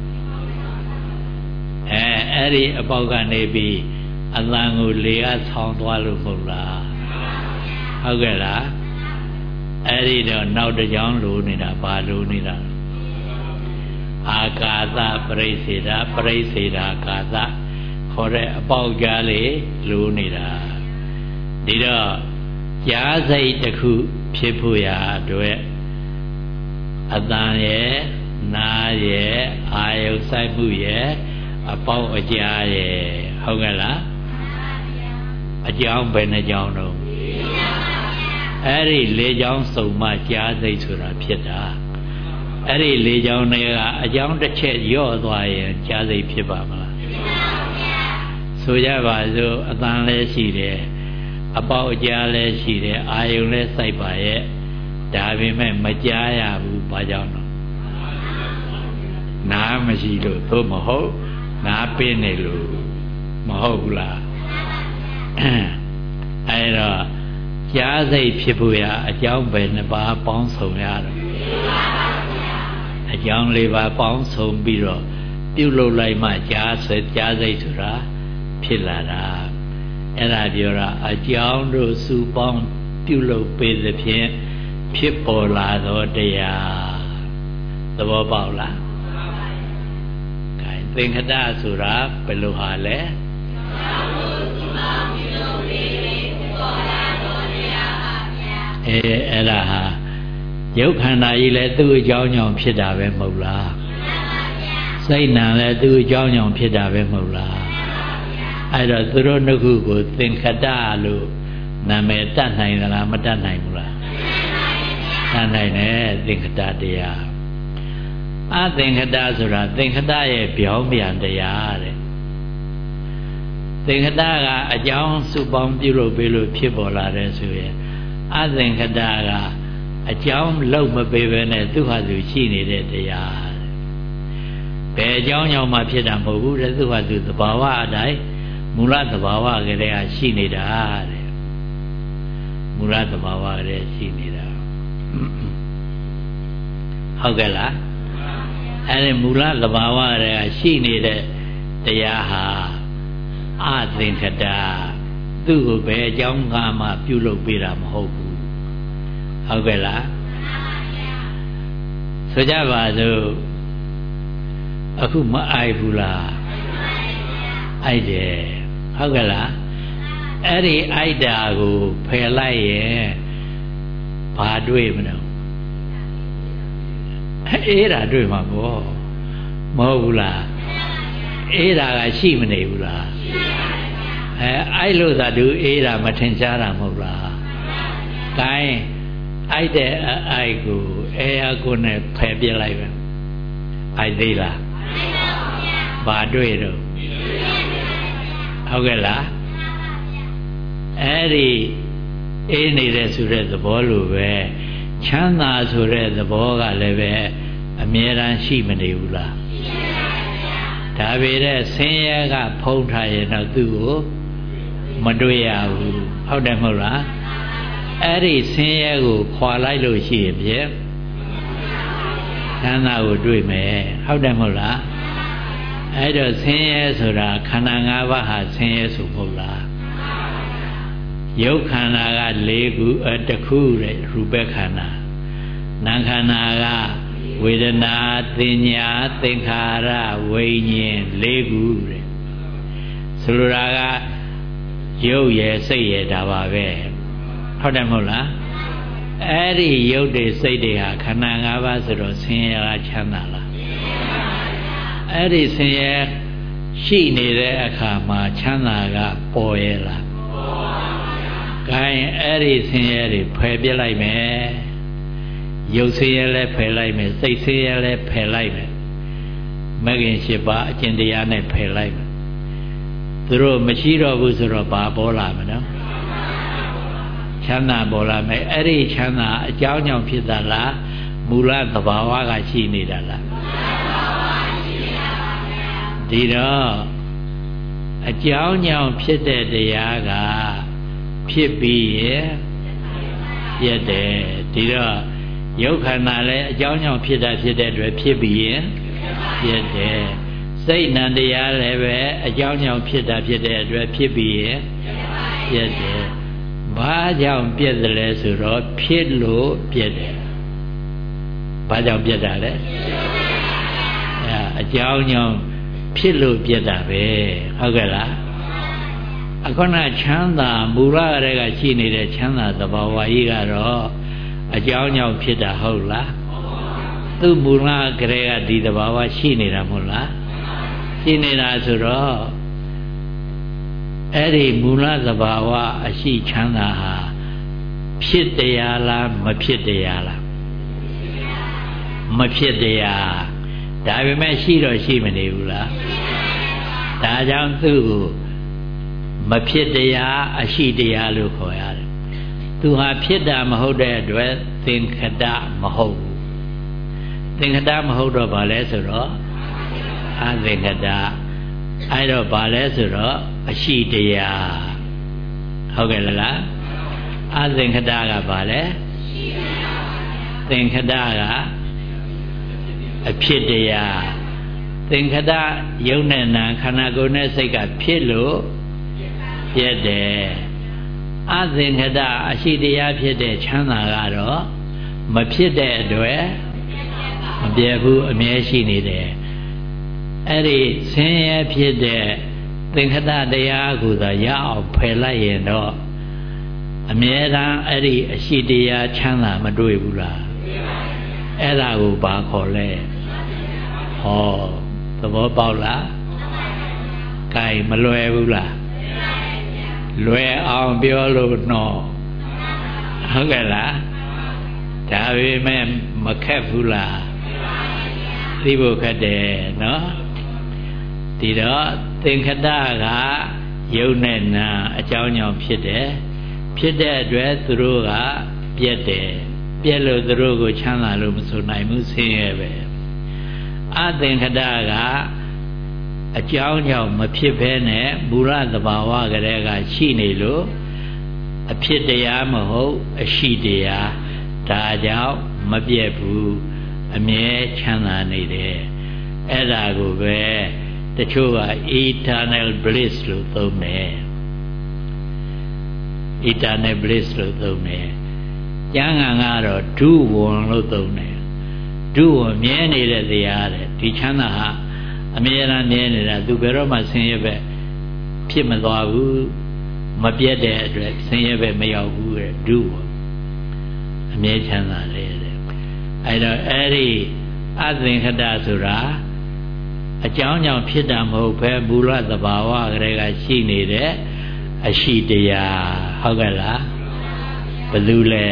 အဲ့ဒီအပေါက်ကနေပြီးအလံကိုလေအားဆောင်းသွားလို့မဟုတ်လားဟုတ်ကဲ့လားအဲ့ဒီတော့နောက်တစ်ကြောင်းလိုနေတာဘာလိုနေတာအာကာသပရိစ္ဆေဒအာကာသခေါ်တဲ့အပေါက်ကြားလေးလိုနေတာဒီတော့ကြားစိတ်တစ်ခုဖြစ်ဖို့ရာအတွက်အတန်ရဲ့နားရဲ့အာယုစိုက်မှုရဲ့အပေါက်အကြားရဲ့ဟုတ်ကဲ့လားအကြောင်းဘယ်နှကြောင်းတော့အဲ့ဒီလေကြောင်းစုံမှကြားစိတ်ဆိုတာဖြစ်တာအဲ့ဒီလေကြောင်းတွေကအကြောင်းတစ်ချက်ရော့သွားရင်ကြားစိတ်ဖြစ်ပါမလားဖြစ်ပါဗျာဆိုကြပါစို့အတန်လည်းရှိတယ်အပေါက်အကြားလည်းရှိတယ်အာယုံလည်းစိုက်ပါရဲ့ဒါပေမဲ့မကြားရဘူးဘာကြောင့်လဲနားမရှိလို့သို့မဟုတ်နားပင်းနေလို့မဟုတ်ဘူးလားအဲ့တော့ကြားစိတ်ဖြစ်ဖို့ရအကြောင်းပဲနှစ်ပါးပေါင်းစုံရတယ်အကြောင်းလေးပါးပေါင်းစုံပြီးတော့ပြုလုပ်လိုက်မှကြားစိတ်ဆိုတာဖြစ်လာတာအဲ့ဒါပြောတာအကြောင်းတို့စုပေါင်းပြုလုပ်ပေးသဖြင့်ဖြစ်ပေါ်လာသောတရားသဘောပေါက်လားသင်္ခတဆိုတာဘယ်လိုဟာလဲအဲ့ဒါဟာရုပ်ခန္ဓာကြီးလည်းသူ့အကြောင်းကြောင့်ဖြစ်တာပဲမဟုတ်လားစိတ်နာလည်းသူ့အကြောင်းကြောင့်ဖြစ်တာပဲမဟုတ်လားအဲ့တော့သူတို့နှစ်ခုကိုသင်္ခတလို့နာမည်တတ်နိုင်သလားမတတ်နိုင်ဘူးလားတတ်နိုင်တယ်သင်္ခတတရားအသင်္ခတဆိုတာသင်္ခတရဲ့ပြောင်းပြန်တရားတဲ့သင်္ခတကအကြောင်းစုပေါင်းပြုလုပ်ပေးလို့ဖြစ်ပေါ်လာတယ်ဆိုရင်အသင်္ခတကအကြောင်းလုံးမပေးဘဲနဲ့သူ့ဟာသူရှိနေတဲ့တရားဘယ်အကြောင်းကြောင့်မှဖြစ်တာမဟုတ်ဘူးတဲ့သူ့ဟာသူသဘာဝအတိုင်းမူလသဘာဝကလေးကရှိနေတာတဲ့မူလသဘာဝကလေးရှိနေတာဟုတ်ကဲ့လားအဲ့ဒီမူလသဘာဝတွေကရှိနေတဲ့တရားဟာအသင်္ခတသူ့ကိုဘယ်အကြောင်းကမှပြုလုပ်ပေးတာမဟုတ်ဘူးဟုတ်ကဲ့လားဆိုကြပါစို့အခုမအိုက်ဘူးလားအိုက်တယ်ဟုတ်ကဲ့လားအဲ့ဒီအိုက်တာကိုဖယ်လိုက်ရင်ဘာတွေ့မလို့အေးတာတွေ့မှာပေါ့မဟုတ်ဘူးလားအေးတာကရှိမနေဘူးလားအိုက်လို့သာသူအေးတာမထင်ရှားတာမဟုတ်လားကိုင်းအိုက်တဲ့အိုက်ကိုအေးအကုနဲ့ဖယ်ပြလိုက်ပဲအိုက်သေးလားဘာတွေ့တော့ဟုတ်ကဲ့လားအဲ့ဒီအေးနေတဲ့ဆိုတဲ့သဘောလိုပဲချမ်းသာဆိုတဲ့သဘောကလည်းပဲအမြဲတမ်းရှိမနေဘူးလားဒါပေမဲ့ဆင်းရဲကဖုံးထားရင်တော့သူ့ကိုမတွေ့ရဘူးဟုတ်တယ်မဟုတ်လားအဲ့ဒီဆင်းရဲကိုခွာလိုက်လို့ရှိရင်ဖြင့်ချမ်းသာကိုတွေ့မယ်ဟုတ်တယ်မဟုတ်လားအဲ့တော့ဆင်းရဲဆိုတာခန္ဓာ၅ပါးဟာဆင်းရဲဆိုမဟုတ်လားရုပ်ခန္ဓာက၄ခုတစ်ခုတဲ့ရူပခန္ဓာနာမ်ခန္ဓာကဝေဒနာသင်ညာသင်္ခါရဝိညာဉ်၄ခုတဲ့ဆိုလိုတာကရုပ်ရယ်စိတ်ရယ်ဒါပါပဲဟုတ်တယ်မဟုတ်လားအဲ့ဒီရုပ်တွေစိတ်တွေဟာခန္ဓာ၅ပါးဆိုတော့ဆင်းရဲကချမ်းသာလားအဲ့ဒီဆင်းရဲရှိနေတဲ့အခါမှာချမ်းသာကပေါ်ရဲ့လားကိုင်းအဲ့ဒီဆင်းရဲတွေဖယ်ပြလိုက်မယ်ရုပ်ဆင်းရဲလည်းဖယ်လိုက်မယ်စိတ်ဆင်းရဲလည်းဖယ်လိုက်မယ်မဂ္ဂင်၈ပါးအကျင့်တရားနဲ့ဖယ်လိုက်မယ်သူတို့မရှိတော့ဘူးဆိုတော့ဘာပေါ်လာမလဲချမ်းသာပေါ်လာမယ်အဲ့ဒီချမ်းသာအကြောင်းကြောင့်ဖြစ်တာလားမူလသဘာဝကရှိနေတာလားဒီတော့အကြောင်းကြောင့်ဖြစ်တဲ့တရားကဖြစ်ပြီးရဲ့ပြည့်တယ်ဒီတော့ရုပ်ခန္ဓာလည်းအကြောင်းကြောင့်ဖြစ်တာဖြစ်တဲ့အတွက်ဖြစ်ပြီးရဲ့ပြည့်တယ်စိတ်နံတရားလည်းပဲအကြောင်းကြောင့်ဖြစ်တာဖြစ်တဲ့အတွက်ဖြစ်ပြီးရဲ့ပြည့်တယ်ဘာကြောင့်ပြည့်တယ်လဲဆိုတော့ဖြစ်လို့ပြည့်တယ်ဘာကြောင့်ပြည့်တာလဲအကြောင်းကြောင့်ဖြစ်လို့ပြည့်တာပဲဟုတ်ကဲ့လားအခုနချမ်းသာမူလကလေးကရှိနေတဲ့ချမ်းသာသဘာဝကြီးကတော့အကြောင်းကြောင့်ဖြစ်တာဟုတ်လားသူ့မူလကလေးကဒီသဘာဝရှိနေတာမဟုတ်လားရှိနေတာဆိုတော့အဲ့ဒီမူလသဘာဝအရှိချမ်းသာဟာဖြစ်တရားလားမဖြစ်တရားလားမဖြစ်တရားဒါပေမဲ့ရှိတော့ရှိမနေဘူးလားဒါကြောင့်သူ့ကိုမဖြစ်တရားအရှိတရားလို့ခေါ်ရတယ်သူဟာဖြစ်တာမဟုတ်တဲ့အတွက်သင်္ခတမဟုတ်ဘူးသင်္ခတမဟုတ်တော့ဗာလဲဆိုတော့အသင်္ခတအဲ့တော့ဗာလဲဆိုတော့အရှိတရားဟုတ်ကဲ့လားအသင်္ခတကဗာလဲသင်္ခတကအဖြစ်တရားသင်္ခတယုံနဲ့နာခန္ဓာကိုယ်နဲ့စိတ်ကဖြစ်လို့ပြည့်တယ်အသင်္ခတအရှိတရားဖြစ်တဲ့ချမ်းသာကတော့မဖြစ်တဲ့အတွက်မပြည့်ဘူးအမြဲရှိနေတယ်အဲ့ဒီဆင်းရဲဖြစ်တဲ့သင်္ခတတရားကိုသာရအောင်ဖယ်လိုက်ရင်တော့အမြဲတမ်းအဲ့ဒီအရှိတရားချမ်းသာမတွေ့ဘူးလားအဲ့ဒါကိုဘာခေါ်လဲဟောသဘောပေါက်လားကဲမလွယ်ဘူးလားလွယ်အောင်ပြောလို့တော့ဟုတ်ကဲ့လားဒါပေမဲ့မခက်ဘူးလားသိဖို့ခက်တယ်နော်ဒီတော့သင်္ခတကယုံနဲ့နာအကြောင်းကြောင့်ဖြစ်တယ်ဖြစ်တဲ့အတွက်သူတို့ကပြက်တယ်ပြက်လို့သူတို့ကိုချမ်းသာလို့မဆိုနိုင်ဘူးဆင်းရဲပဲအသင်္ခတကအကြောင်းကြောင့်မဖြစ်ဘဲနဲ့မူလသဘာဝကလေးကရှိနေလို့အဖြစ်တရားမဟုတ်အရှိတရားဒါကြောင့်မပြည့်ဘူးအမြဲချမ်းသာနေတယ်အဲ့ဒါကိုပဲတချို့က eternal bliss လို့သုံးတယ် eternal bliss လို့သုံးတယ်ကျမ်းဂန်ကတော့ဒုဝံလို့သုံးတယ်ဒုဝံမြဲနေတဲ့တရားတဲ့ဒီချမ်းသာဟာအမြဲတမ်းမြဲနေတာသူဘယ်တော့မှဆင်းရဲပဲဖြစ်မသွားဘူးမပြတ်တဲ့အတွက်ဆင်းရဲပဲမရောက်ဘူးတဲ့ဒုဝံအမြဲချမ်းသာတယ်တဲ့အဲ့တော့အဲ့ဒီအသင်္ခတဆိုတာအကြောင်းကြောင့်ဖြစ်တာမဟုတ်ဘဲမူလသဘာဝကလေးကရှိနေတဲ့အရှိတရားဟုတ်ကဲ့လားဘယ်လိုလဲ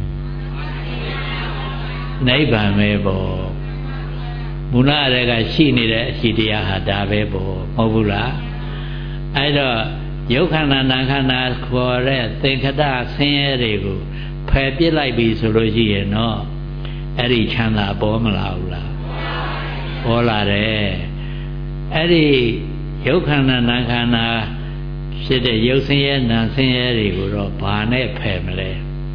နိဗ္ဗာန်ပဲပေါ့မူလတွေကရှိနေတဲ့အရှိတရားဟာဒါပဲပေါ့မဟုတ်ဘူးလားအဲ့တော့ယုတ်ခန္ဓာနာခန္ဓာခေါ်တဲ့သင်္ခတဆင်းရဲတွေကိုဖယ်ပြစ်လိုက်ပြီဆိုလို့ရှိရင်တော့အဲ့ဒီချမ်းသာပေါ်မလာဘူးလားပေါ်လာတယ်အဲ့ဒီယုတ်ခန္ဓာနာခန္ဓာဖြစ်တဲ့ရုပ်ဆင်းရဲနာဆင်းရဲတွေကိုတော့ဘာနဲ့ဖယ်မလဲ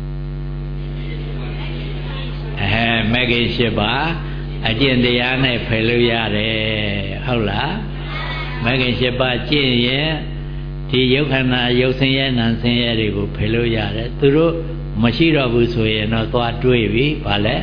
မဂ္ဂင်၈ပါးအကျင့်တရားနဲ့ဖယ်လို့ရတယ်ဟုတ်လားမဂ္ဂင်၈ပါးကျင့်ရင်ဒီယုတ်ခန္ဓာရုပ်ဆင်းရဲနာဆင်းရဲတွေကိုဖယ်လို့ရတယ်သူတို့မရှိတော့ဘူးဆိုရင်တော့သွားတွေးပြီဘာလဲ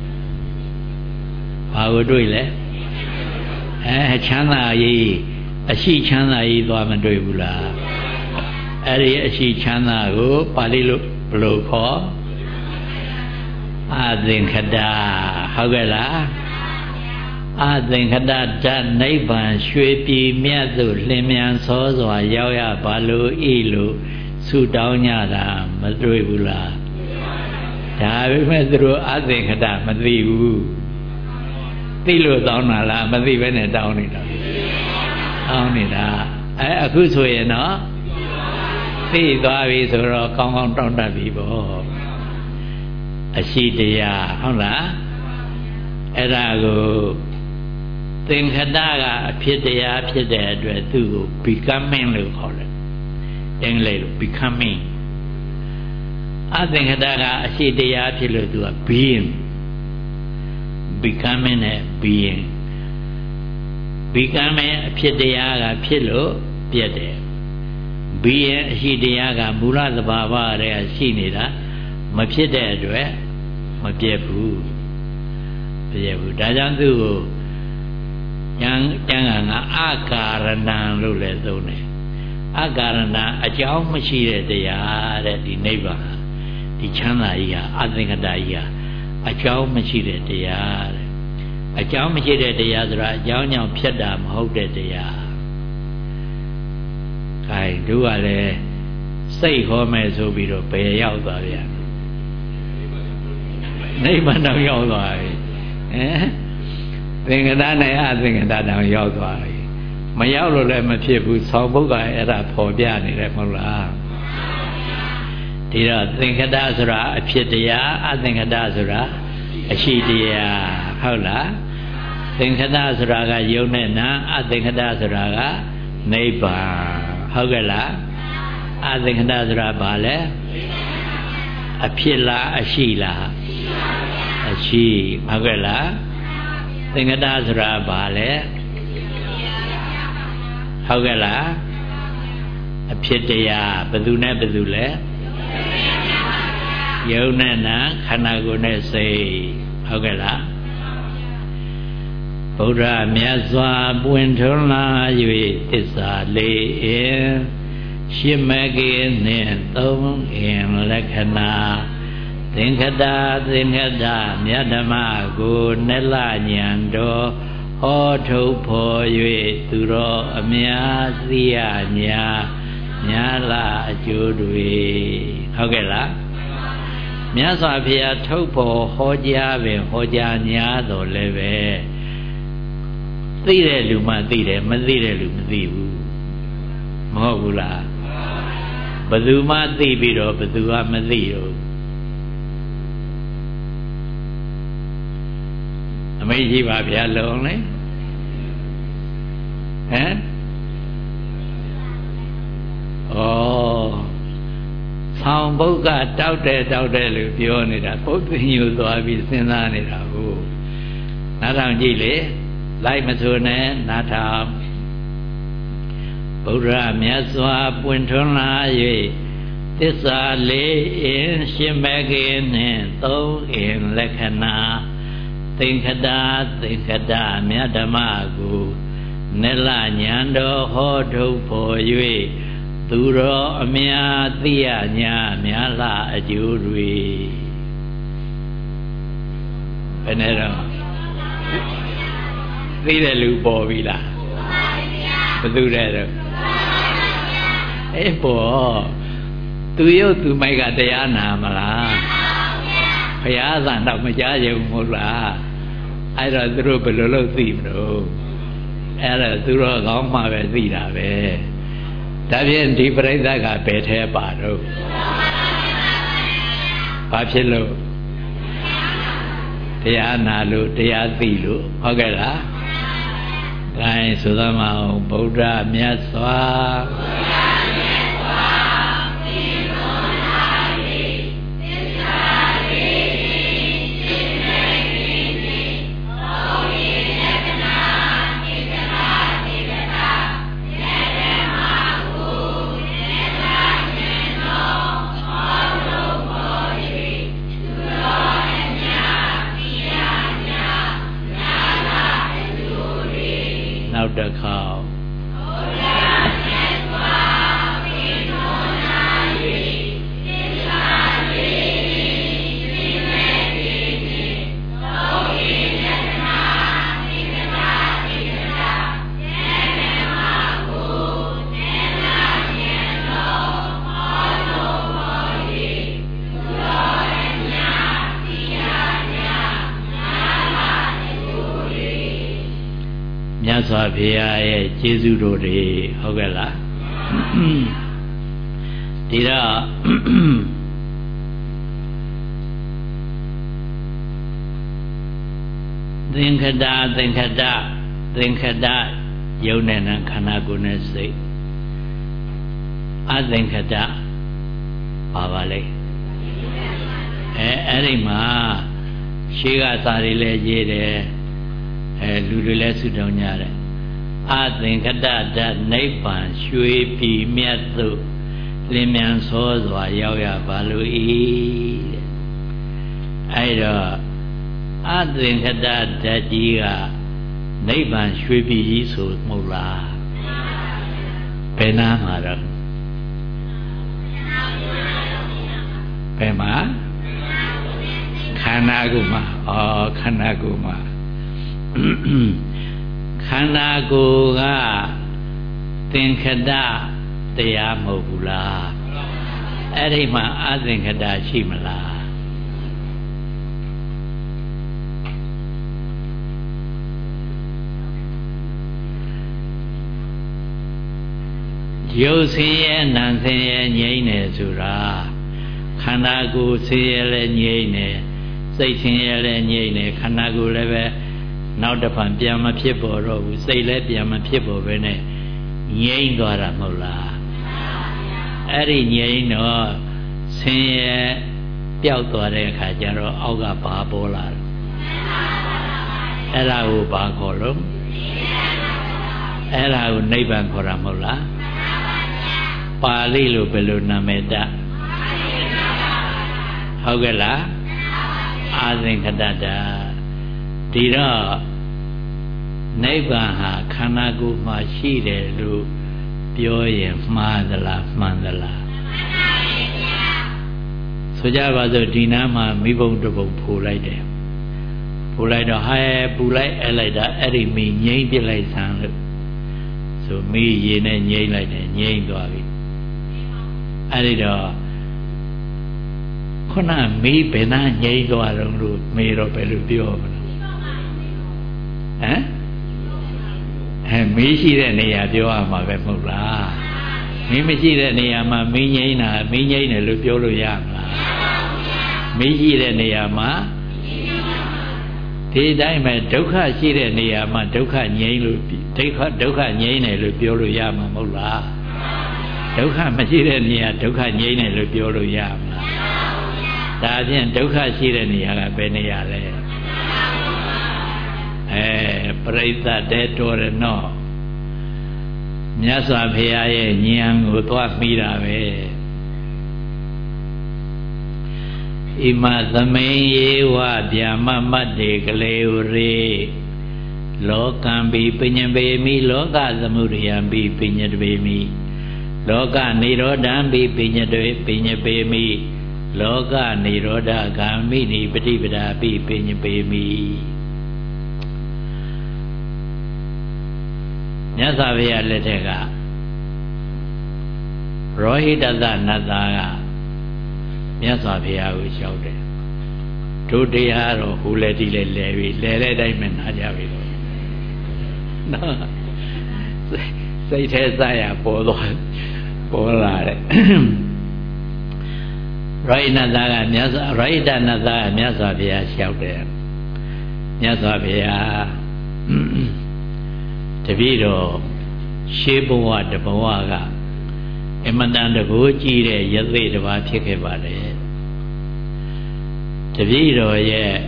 ဘာကိုတွေးလဲချမ်းသာရေးအရှိချမ်းသာရေးသွားမတွေးဘူးလားအဲ့ဒီအရှိချမ်းသာကိုပါဠိလိုဘယ်လိုခေါ်အသင်္ခတဟုတ်ကဲ့လားအသင်္ခတဓာတ်နိဗ္ဗာန်ရွှေပြည်မြတ်သို့လင်းမြန်စောစွာရောက်ရပါလို့ဤလို့ဆုတောင်းကြတာမတွေ့ဘူးလားဒါပေမဲ့သူတို့အသင်္ခတမသိဘူးသိလို့တောင်းတာလားမသိဘဲနဲ့တောင်းနေတာတောင်းနေတာအခုဆိုရင်တော့သိသွားပြီဆိုတော့ကောင်းကောင်းတောင်းတတ်ပြီပေါ့အရှိတရားဟုတ်လားအဲ့ဒါကိုသင်္ခတကအဖြစ်တရားဖြစ်တဲ့အတွက်သူ့ကို becoming လို့ခေါ်တယ်အင်္ဂလိပ်လို becoming အသင်္ခတကအရှိတရားဖြစ်လို့သူက being becoming နဲ့ being becoming အဖြစ်တရားကဖြစ်လို့ပြည့်တယ် being အရှိတရားကမူလသဘာဝတွေကရှိနေတာမဖြစ်တဲ့အတွက်မပြည့်ဘူးမပြည့်ဘူးဒါကြောင့်သူ့ကိုကျမ်းကအာကာရဏံလို့လည်းသုံးတယ်အာကာရဏအကြောင်းမရှိတဲ့တရားတဲ့ဒီနိဗ္ဗာန်ဒီချမ်းသာကြီးဟာအသင်္ခတကြီးဟာအကြောင်းမရှိတဲ့တရားတဲ့အကြောင်းမရှိတဲ့တရားဆိုတာအကြောင်းကြောင့်ဖြစ်တာမဟုတ်တဲ့တရား။ခိုင်တို့ကလည်းစိတ်ဟောမယ်ဆိုပြီးတော့ဘယ်ရောက်သွားပြန်နိဗ္ဗာန်တော့ရောက်သွားပြီသင်္ခတနဲ့အသင်္ခတတောင်ရောက်သွားပြီမရောက်လို့လည်းမဖြစ်ဘူးဆောင်းပုဒ်ကအဲ့ဒါဖော်ပြနေတယ်မဟုတ်လားဒီတော့သင်္ခတဆိုတာအဖြစ်တရားအသင်္ခတဆိုတာအရှိတရားဟုတ်လားသင်္ခတဆိုတာကယုံနဲ့နာအသင်္ခတဆိုတာကနိဗ္ဗာန်ဟုတ်ကဲ့လားအသင်္ခတဆိုတာဘာလဲအဖြစ်လားအရှိလားအရှိဟုတ်ကဲ့လားသင်္ခတဆိုတာဘာလဲဟုတ်ကဲ့လားအဖြစ်တရားဘယ်သူနဲ့ဘယ်သူလဲယုံနဲ့နာခန္ဓာကိုယ်နဲ့စိတ်ဟုတ်ကဲ့လားဗုဒ္ဓမြတ်စွာပွင့်ထွန်းလာ၍သစ္စာလေးအင်ရှင်းမကင်းနှင့်သုံးအင်လက္ခဏာသင်္ခတမြတ်ဓမ္မကိုနလညံတော်ဟောထုတ်ဖော်၍သူတော်အများသိရညာလာအကျိုးတွေဟုတ်ကဲ့လားမြတ်စွာဘုရားထုတ်ဖော်ဟောကြားပင်ဟောကြားညာတော်လည်းပဲသိတဲ့လူမှသိတယ်မသိတဲ့လူမသိဘူးမဟုတ်ဘူးလားဘယ်သူမှသိပြီးတော့ဘယ်သူကမသိတော့အမေကြီးပါဗျာလုံးလေဟမ်ဩဆောင်းပုဒ်ကတောက်တယ်လို့ပြောနေတာပုဒ်သိညူသွားပြီးစဉ်းစားနေတာဟုတ်နားထောင်ကြည့်လေလိုက်မဆိုနဲ့နားထောင်ဗုဒ္ဓမြတ်စွာပွင့်ထွန်းလာ၍သစ္စာလေးအင်ရှင်းမကင်းနှင့်သုံးအင်လက္ခဏာသင်္ခတမြတ်ဓမ္မကိုနလညံတော်ဟောထုတ်ဖော်၍သူတော်အများသိရများလာအကျိုးတွေဘယ်နဲ့တော့သိတဲ့လူပေါ်ပြီလားဘယ်သူတဲ့တော့အေးပေါ်သူရုပ်သူမိုက်ကတရားနာမလားဘုရားသံတော့မကြားကြဘူးမဟုတ်လားအဲ့တော့သူတို့ဘယ်လိုလုပ်သိမလို့အဲ့တော့သူတို့ကောင်းမှပဲသိတာပဲဒါဖြင့်ဒီပြိဿကဘယ်ထဲပါတော့ဘာဖြစ်လို့တရားနာလို့တရားသိလို့ဟုတ်ကဲ့လားဒါဆိုသမောဗုဒ္ဓမြတ်စွာနောက်တစ်ခေါက်မြတ်စွာဘုရားရဲ့ကျေးဇူးတော်တွေဟုတ်ကဲ့လားဒီတော့သင်္ခတယုံနဲ့ခန္ဓာကိုယ်နဲ့စိတ်အသင်္ခတပါလေအဲ့ဒီမှာရှေးကစာတွေလည်းရေးတယ်လူတွေလည်းဆုတောင်းကြတယ်အသင်္ခတဓာတ်နိဗ္ဗာန်ရွှေပြည်မြတ်သို့လင်းမြန်စောစွာရောက်ရပါလို့ဤတဲ့အဲ့တော့အသင်္ခတဓာတ်ကြီးကနိဗ္ဗာန်ရွှေပြည်ကြီးဆိုမဟုတ်လားဘယ်နာမှာတော့ဘယ်မှာခန္ဓာကိုယ်မှာခန္ဓာကိုယ်မှာခန္ဓာကိုယ်ကသင်္ခတတရားမဟုတ်ဘူးလားအဲ့ဒီမှာအသင်္ခတရှိမလားရုပ်ဆင်းရဲနာမ်ဆင်းရဲငြိမ့်နေဆိုတာခန္ဓာကိုယ်ဆင်းရဲလည်းငြိမ့်နေစိတ်ဆင်းရဲလည်းငြိမ့်နေခန္ဓာကိုယ်လည်းပဲနောက်တစ်ဖန်ပြန်မဖြစ်ပေါ်တော့ဘူးစိတ်လည်းပြန်မဖြစ်ပေါ်ပဲနဲ့ငြိမ့်သွားတာမဟုတ်လားအဲ့ဒီငြိမ့်တော့ဆင်းရဲပျောက်သွားတဲ့အခါကျတော့အောက်ကဘာပေါ်လာလဲအဲ့ဒါကိုဘာခေါ်လို့အဲ့ဒါကိုနိဗ္ဗာန်ခေါ်တာမဟုတ်လားပါဠိလိုဘယ်လိုနာမည်တဟုတ်ကဲ့လားအာသင်္ခတတဒီတော့နိဗ္ဗာန်ဟာခန္ဓာကိုယ်မှာရှိတယ်လို့ပြောရင်မှားသလားမှန်သလားဆိုကြပါစို့ဒီနားမှာမိဘုံတပုံဖူလိုက်တယ်ဖူလိုက်တော့ဟဲပူလိုက်အဲ့လိုက်တာအဲ့ဒီမိငိမ့်ပြလိုက်ဆန်းလို့ဆိုမိရေနဲ့ငိမ့်လိုက်တယ်ငိမ့်သွားပြီအဲ့ဒီတော့ခုနမိဘယ်နှငိမ့်သွားတော့လို့မေတော့ဘယ်လိုပြောမလဲမိရှိတဲ့နေရာပြောရမှာပဲမဟုတ်လားမိမရှိတဲ့နေရာမှာမိငိမ့်တာမိငိမ့်တယ်လို့ပြောလို့ရမလားမိရှိတဲ့နေရာမှာဒီတိုင်းပဲဒုက္ခရှိတဲ့နေရာမှာဒုက္ခငြိမ်းလို့ဒုက္ခငြိမ်းတယ်လို့ပြောလို့ရမှာမဟုတ်လားဒုက္ခမရှိတဲ့နေရာဒုက္ခငြိမ်းတယ်လို့ပြောလို့ရမလားဒါဖြင့်ဒုက္ခရှိတဲ့နေရာကဘယ်နေရာလဲပရိသတ်တဲ့တော်ရနော်မြတ်စွာဘုရားရဲ့ဉာဏ်ကိုသွားပြီးတာပဲဣမသမိန်ယေဝဗျာမမတ္တေကလေဝရေလောကံပိပညပေမိလောကသမုဒယံပိပညတပေမိလောကနိရောဓံပိပညတေပညပေမိလောကနိရောဓဂာမိနိပฏิပဒါပိပညပေမိမြတ်စွာဘုရားလက်ထက်ကရောဟိတသနတ်သားကမြတ်စွာဘုရားကိုလျှောက်တယ်တို့တရားတော့ဟိုလေဒီလေလဲပြီလဲတဲ့အတိုင်းပဲနားကြပြီတော့နော်စိတ်ထဲစရပေါ်လာတယ်ရောဟိတသားကမြတ်စွာရောဟိတနတ်သားကမြတ်စွာဘုရားလျှောက်တယ်မြတ်စွာဘုရားတပည့်တော်ရှေးဘဝတဘဝကအမတန်တကူကြည့်တဲ့ယသိတစ်ပါးဖြစ်ခဲ့ပါတယ်တပည့်တော်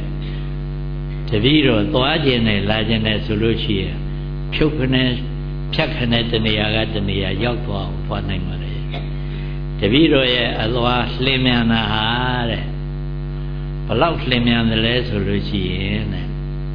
သွားခြင်းနဲ့လာခြင်းနဲ့ဆိုလို့ရှိရင်ဖြုတ်ခနဲ့ဖြတ်ခနဲ့တနေရာကတနေရာရောက်သွားနိုင်ပါတယ်တပည့်တော်ရဲ့အသွားလှင်မြန်တာဟာတဲ့ဘလောက်လှင်မြန်တယ်လဲဆိုလို့ရှိရင်တဲ့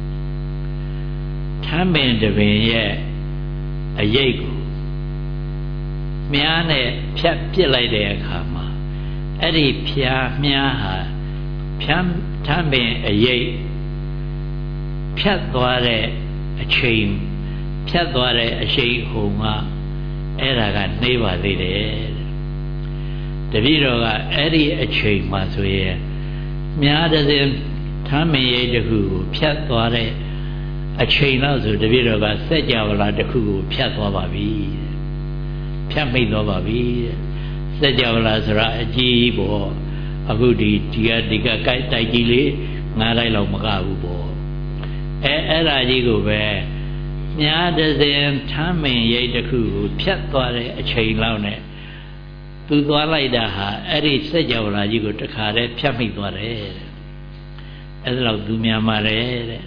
ထမ်းပင်တပင်ရဲ့အရိပ်ကိုမြားနဲ့ဖြတ်ပစ်လိုက်တဲ့အခါမှာအဲ့ဒီမြားဟာထမ်းပင်အရိပ်ဖြတ်သွားတဲ့အချိန်ဖြတ်သွားတဲ့အရှိန်ဟုန်ကအဲ့ဒါကနှေးပါသေးတယ်တပည့်တော်ကအဲ့ဒီအချိန်မှာဆိုရင်မြားတစ်စင်းထမ်းပင်ရိပ်တစ်ခုကိုဖြတ်သွားတဲ့အချိန်လောက်ဆိုတပည့်တော်ကစက်ကြဝဠာတစ်ခုကိုဖြတ်သွားပါပြီဖြတ်မိတ်သွားပါပြီစက်ကြဝဠာဆိုတာအကြီးပေါ့အခုဒီကတိုက်ကြီးလေး9တိုက်လောက်မကဘူးပေါ့အဲ့ဒါကြီးကိုပဲမြားတစ်စင်းထမ်းမင်ရိပ်တစ်ခုကိုဖြတ်သွားတဲ့အချိန်လောက်နဲ့သူသွားလိုက်တာဟာအဲ့ဒီစက်ကြဝဠာကြီးကိုတခါတည်းဖြတ်မိတ်သွားတယ်အဲ့ဒါလောက်သူမြန်ပါတယ်တဲ့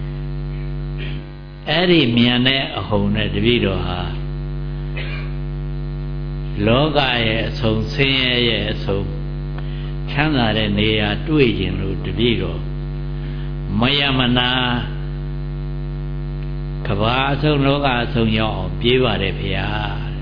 အဲ့ဒီမြန်တဲ့အဟုန်နဲ့တပည့်တော်ဟာလောကရဲ့အဆုံးဆင်းရဲရဲ့အဆုံးချမ်းသာတဲ့နေရာတွေ့ခြင်းလို့တပည့်တော်မယမနာကဘာအဆုံးလောကအဆုံးရောက်အောင်ပြေးပါတယ်ဗျာ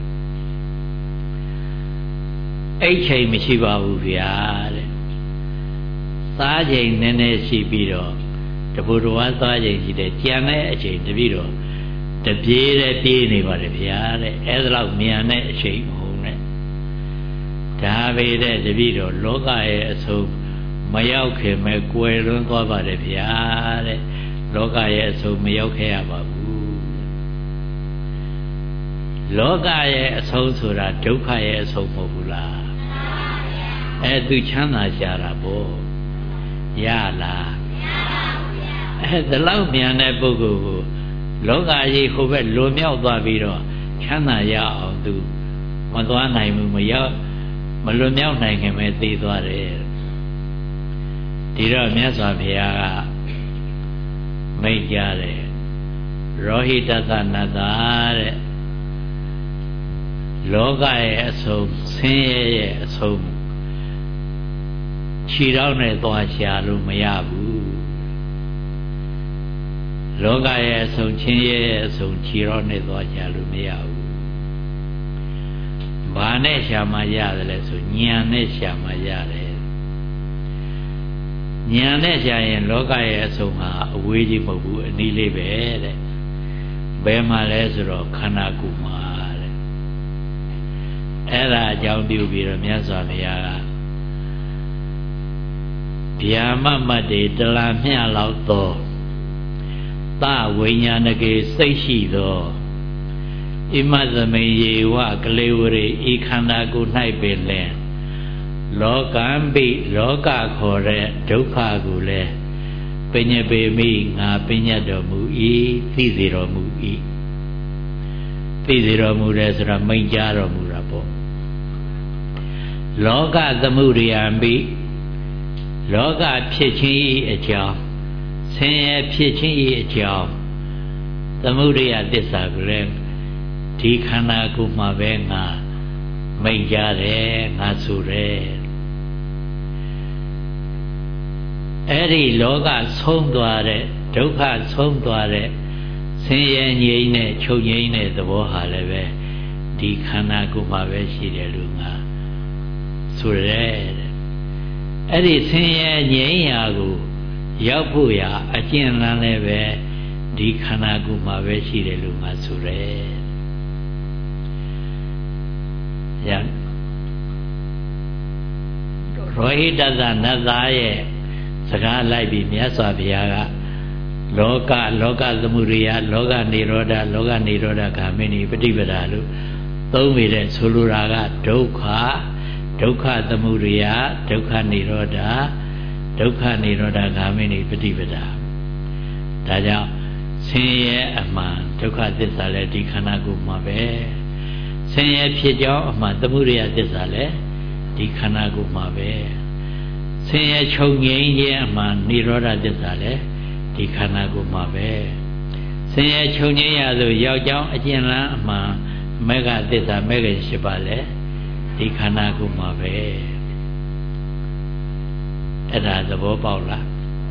အဲ့ချိန်မရှိပါဘူးဗျာတဲ့စားချိန်နည်းနည်းရှိပြီးတော့တပူတော်သွားချိန်ရှိတယ်ကြံတဲ့အချိန်တပည့်တော်တပြေးတဲ့ပြေးနေပါတယ်ဗျာတဲ့အဲ့ဒါလောက်မြန်တဲ့အချိန်ဟုတ်နဲ့ဒါပေတဲ့တပည့်တော်လောကရဲ့အဆုံးမရောက်ခင်မဲ့ကွယ်လွန်းသွားပါတယ်ဗျာတဲ့လောကရဲ့အဆုံးမရောက်ခဲ့ရပါဘူးလောကရဲ့အဆုံးဆိုတာဒုက္ခရဲ့အဆုံးမဟုတ်ဘူးလားသူချမ်းသာရှာတာပေါ့ရလားဒီလောက်မြန်တဲ့ပုဂ္ဂိုလ်ကိုလောကကြီးဟိုဘက်လွန်မြောက်သွားပြီးတော့ချမ်းသာရအောင်သူမသွားနိုင်ဘူးမလွန်မြောက်နိုင်ခင်ပဲသိသွားတယ်ဒီတော့မြတ်စွာဘုရားကမိန့်ကြားတယ်ရောဟိတသနတ္တာတဲ့လောကရဲ့အဆုံးဆင်းရဲရဲ့အဆုံးခြေထောက်နဲ့သွားရှာလို့မရဘူးလောကရဲ့အဆုံးချင်းရဲ့အဆုံးခြေထောက်နဲ့သွားရှာလို့မရဘူးဘာနဲ့ရှာမှရတယ်လဲဆိုဉာဏ်နဲ့ရှာမှရတယ်ဉာဏ်နဲ့ရှာရင်လောကရဲ့အဆုံးဟာအဝေးကြီးမဟုတ်ဘူးအနည်းလေးပဲတဲ့ဘယ်မှာလဲဆိုတော့ခန္ဓာကိုယ်မှာတဲ့အဲ့ဒါအကြောင်းပြုပြီးတော့မြတ်စွာဘုရားကဗျာမမတ်တွေတလာမျှလောက်သောသဝိညာဏကေစိတ်ရှိသောဣမသမေယေဝကလေဝရေဤခန္ဓာကိုယ်၌ပင်လဲလောကံပိလောကခေါ်တဲ့ဒုက္ခကိုလည်းပညပေမိငါပညတ်တော်မူ၏သိစေတော်မူ၏သိစေတော်မူတယ်ဆိုတာမိန့်ကြားတော်မူတာပေါ့လောကသမှုရိယံပိလောကဖြစ်ခြင်း၏အကြောင်းဆင်းရဲဖြစ်ခြင်း၏အကြောင်းသမုဒယသစ္စာကိုလည်းဒီခန္ဓာကိုယ်မှာပဲငါမိန့်ကြားတယ်ငါဆိုတယ်အဲ့ဒီလောကဆုံးသွားတဲ့ဒုက္ခဆုံးသွားတဲ့ဆင်းရဲငြိမ်းတဲ့ချုပ်ငြိမ်းတဲ့သဘောဟာလည်းပဲဒီခန္ဓာကိုယ်မှာပဲရှိတယ်လို့ငါဆိုရဲအဲ့ဒီဆင်းရဲငြိမ်းရာကိုရောက်ဖို့ရာအကျဉ်းလန်းလည်းပဲဒီခန္ဓာကိုယ်မှာပဲရှိတယ်လို့ငါဆိုရဲရောဟိတသနတ္တာရဲ့စကားလိုက်ပြီးမြတ်စွာဘုရားကလောကသမုဒယလောကနိရောဓလောကနိရောဓဂ ामि နိပฏิပဒါလို့သုံးပြီးတဲ့ဆိုလိုတာကဒုက္ခသမုဒယဒုက္ခနိရောဓဒုက္ခနိရောဓဂ ामि နိပฏิပဒါဒါကြောင့်ဆင်းရဲအမှန်ဒုက္ခသစ္စာလည်းဒီခန္ဓာကိုယ်မှာပဲဆင်းရဲဖြစ်ကြောင်းအမှန်သမုဒယသစ္စာလည်းဒီခန္ဓာကိုယ်မှာပဲဆင်းရဲချုပ်ငြိမ်းခြင်းအမှန်နိရောဓသစ္စာလည်းဒီခန္ဓာကိုယ်မှာပဲဆင်းရဲချုပ်ငြိမ်းရသို့ရောက်ကြောင်းအကျဉ်းလန်းအမှန်မေဃသစ္စာမေဃရှိပါလေဒီခန္ဓာကိုယ်မှာပဲအဲ့ဒါသဘောပေါက်လား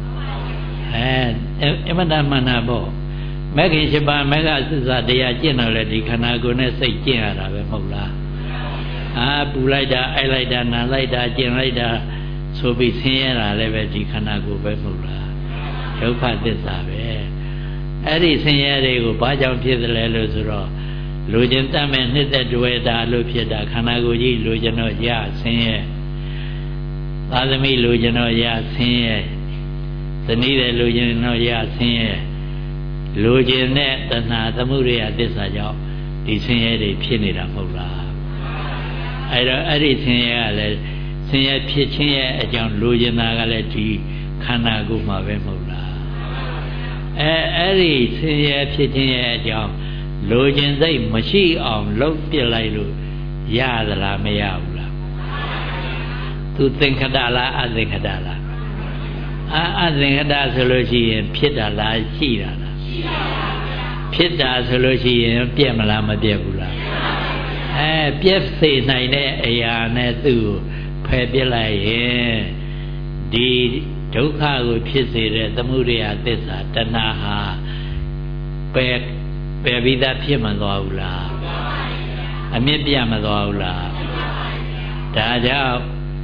အမတမနာပေါ့မေဃရှိပါမေဃသစ္စာတရားကျင့်တော့လေဒီခန္ဓာကိုယ်နဲ့စိတ်ကျင့်ရတာပဲမဟုတ်လားပူလိုက်တာအိုက်လိုက်တာနာလိုက်တာကျင့်လိုက်တာဆိုပြီးဆင်းရဲတာလည်းပဲဒီခန္ဓာကိုယ်ပဲမဟုတ်လားဒုက္ခသစ္စာပဲအဲ့ဒီဆင်းရဲတွေကိုဘာကြောင့်ဖြစ်သလဲလို့ဆိုတော့လူကျင်တတ်မဲ့နှစ်သက်တွေ့တာလို့ဖြစ်တာခန္ဓာကိုယ်ကြီးလူကျင်တော့ရဆင်းရဲသာသမီလူကျင်တော့ရဆင်းရဲဇနီးတဲ့လူကျင်တော့ရဆင်းရဲလူကျင်တဲ့တဏှာသမုဒယသစ္စာကြောင့်ဒီဆင်းရဲတွေဖြစ်နေတာမဟုတ်လားအဲ့တော့အဲ့ဒီဆင်းရဲကလည်းဆင်းရဲဖြစ်ခြင်းရဲ့အကြောင်းလူကျင်တာကလည်းဒီခန္ဓာကိုယ်မှာပဲမဟုတ်လားအဲ့ဒီဆင်းရဲဖြစ်ခြင်းရဲ့အကြောင်းလူကျင်စိတ်မရှိအောင်လုပ်ပြလိုက်လို့ရသလားမရဘူးလားသူသင်္ခတလားအသင်္ခတလားအသင်္ခတဆိုလို့ရှိရင်ဖြစ်တာလားရှိတာလားဖြစ်တာဆိုလို့ရှိရင်ပြက်မလားမပြက်ဘူးလားပြက်စေနိုင်တဲ့အရာနဲ့သူ့ဖယ်ပြလိုက်ရင်ဒီဒုက္ခကိုဖြစ်စေတဲ့သမုဒယသစ္စာတဏှာဟာပယ်ပြီးသားဖြစ်မှသွားဘူးလားအမြင့်ပြမသွားဘူးလားဒါကြောင့်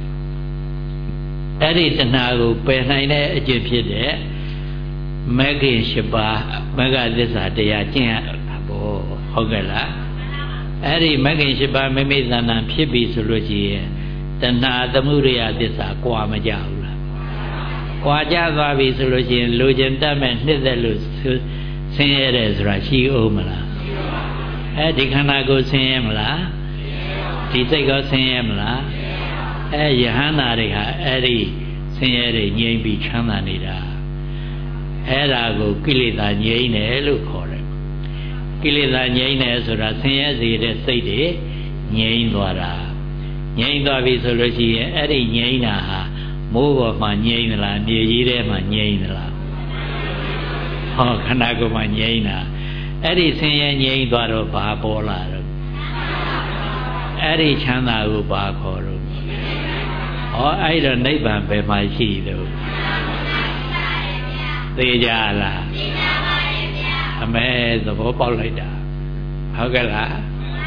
အဲ့ဒီတဏှာကိုပယ်နိုင်တဲ့အကျင့်ဖြစ်တဲ့မဂ္ဂင်၈ပါးမဂ္ဂသစ္စာတရားကျင့်ရတာပေါ့ဟုတ်ကဲ့လားအဲ့ဒီမဂ္ဂင်၈ပါးမိမိသဏ္ဍာန်ဖြစ်ပြီဆိုလို့ရှိရင်တဏှာသမုဒယသစ္စာကွာမကြဘူးလားကွာကြသွားပြီဆိုလို့ရှိရင်လူကျင်တတ်မဲ့နှစ်သက်လို့ဆင်းရဲတယ်ဆိုတာရှိအောင်မလားဒီခန္ဓာကိုယ်ဆင်းရဲမလားဒီစိတ်ကဆင်းရဲမလားယဟန္တာတွေဟာအဲ့ဒီဆင်းရဲတွေငြိမ်းပြီးချမ်းသာနေတာအဲ့ဒါကိုကိလေသာငြိမ်းတယ်လို့ခေါ်တယ်ကိလေသာငြိမ်းတယ်ဆိုတာဆင်းရဲစေတဲ့စိတ်တွေငြိမ်းသွားတာငြိမ်းသွားပြီဆိုလို့ရှိရင်အဲ့ဒီငြိမ်းတာဟာမိုးပေါ်မှာငြိမ်းသလားမြေကြီးထဲမှာငြိမ်းသလားဟောခန္ဓာကိုယ်မှာငြိမ်းတာအဲ့ဒီဆင်းရဲငြိမ်းသွားတော့ဘာပေါ်လာတော့အဲ့ဒီချမ်းသာကိုဘာခေါ်တော့ဟောအဲ့တော့နိဗ္ဗာန်ဘယ်မှာရှိတော့သိကြလားသိကြပါရဲ့ဗျာအမဲသဘောပေါက်လိုက်တာဟုတ်ကဲ့လား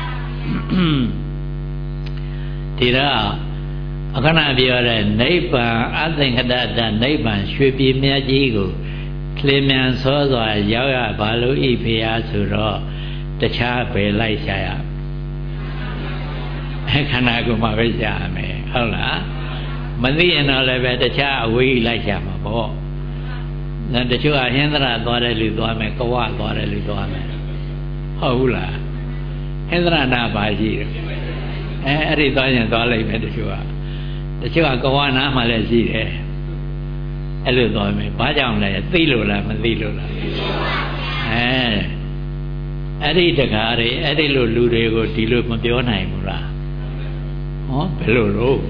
ဒီတော့အခဏပြောတဲ့နိဗ္ဗာန်အသင်္ခတတနိဗ္ဗာန်ရွှေပြည်မြတ်ကြီးကိုလင်းမြန်စောစွာရောက်ရပါလို့ဤဖေဟာဆိုတော့တခြားပဲလိုက်ရှာရခန္ဓာကိုယ်မှာပဲရှာရမယ်ဟုတ်လားမသိရင်တော့လည်းပဲတခြားအဝေးလိုက်ရှာမှာပေါ့တချို့အဟိန္ဒရာသွားတဲ့လူသွားမယ်ကဝသွားတဲ့လူသွားမယ်ဟုတ်ဘူးလားဟိန္ဒရာနာပါရှိတယ်အဲ့ဒီသွားရင်သွားလိုက်မယ်တချို့ကကဝနာမှလည်းရှိတယ်အဲ့လိုသွားမယ်ဘာကြောင့်လဲသိလို့လားမသိလို့လားအဲ့ဒီတကားတွေအဲ့ဒီလိုလူတွေကိုဒီလိုမပြောနိုင်ဘူးလားဟောဘယ်လိုလို့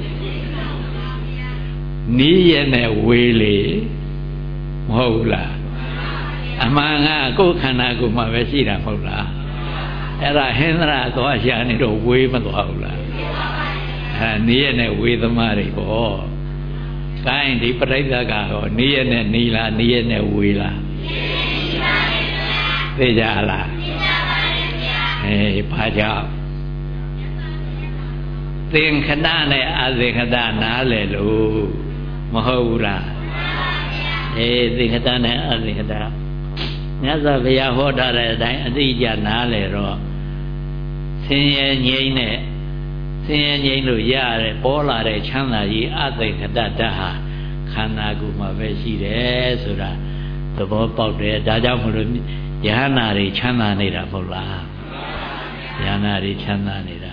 နီးရနဲ့ဝေးလေမဟုတ်လားအမှန်ကကိုယ်ခန္ဓာကိုယ်မှာပဲရှိတာမဟုတ်လားအဲ့ဒါဟိန္ဒရာသွားရှာနေတော့ဝေးမသွားဘူးလားနီးရနဲ့ဝေးသမားတွေပေါ့ကိုင်းဒီပရိသတ်ကဟောနီးရနဲ့နီးလားနီးရနဲ့ဝေးလားသိကြလားဘာကြောင့်သင်္ခဏနဲ့အသင်္ခဏနားလေလို့မဟုတ်ဘူးလားသင်္ခဏနဲ့အသင်္ခဏမြတ်စွာဘုရားဟောထားတဲ့အတိုင်းအတိအကျနားလေတော့ဆင်းရဲငြိမ်းနဲ့ဆင်းရဲငြိမ်းလို့ရတဲ့ပေါ်လာတဲ့ချမ်းသာကြီးအသင်္ခဏတ္တဟာခန္ဓာကိုယ်မှာပဲရှိတယ်ဆိုတာသဘောပေါက်တယ်ဒါကြောင့်မလို့ယဟနာတွေချမ်းသာနေတာမဟုတ်လားယဟနာတွေချမ်းသာနေတာ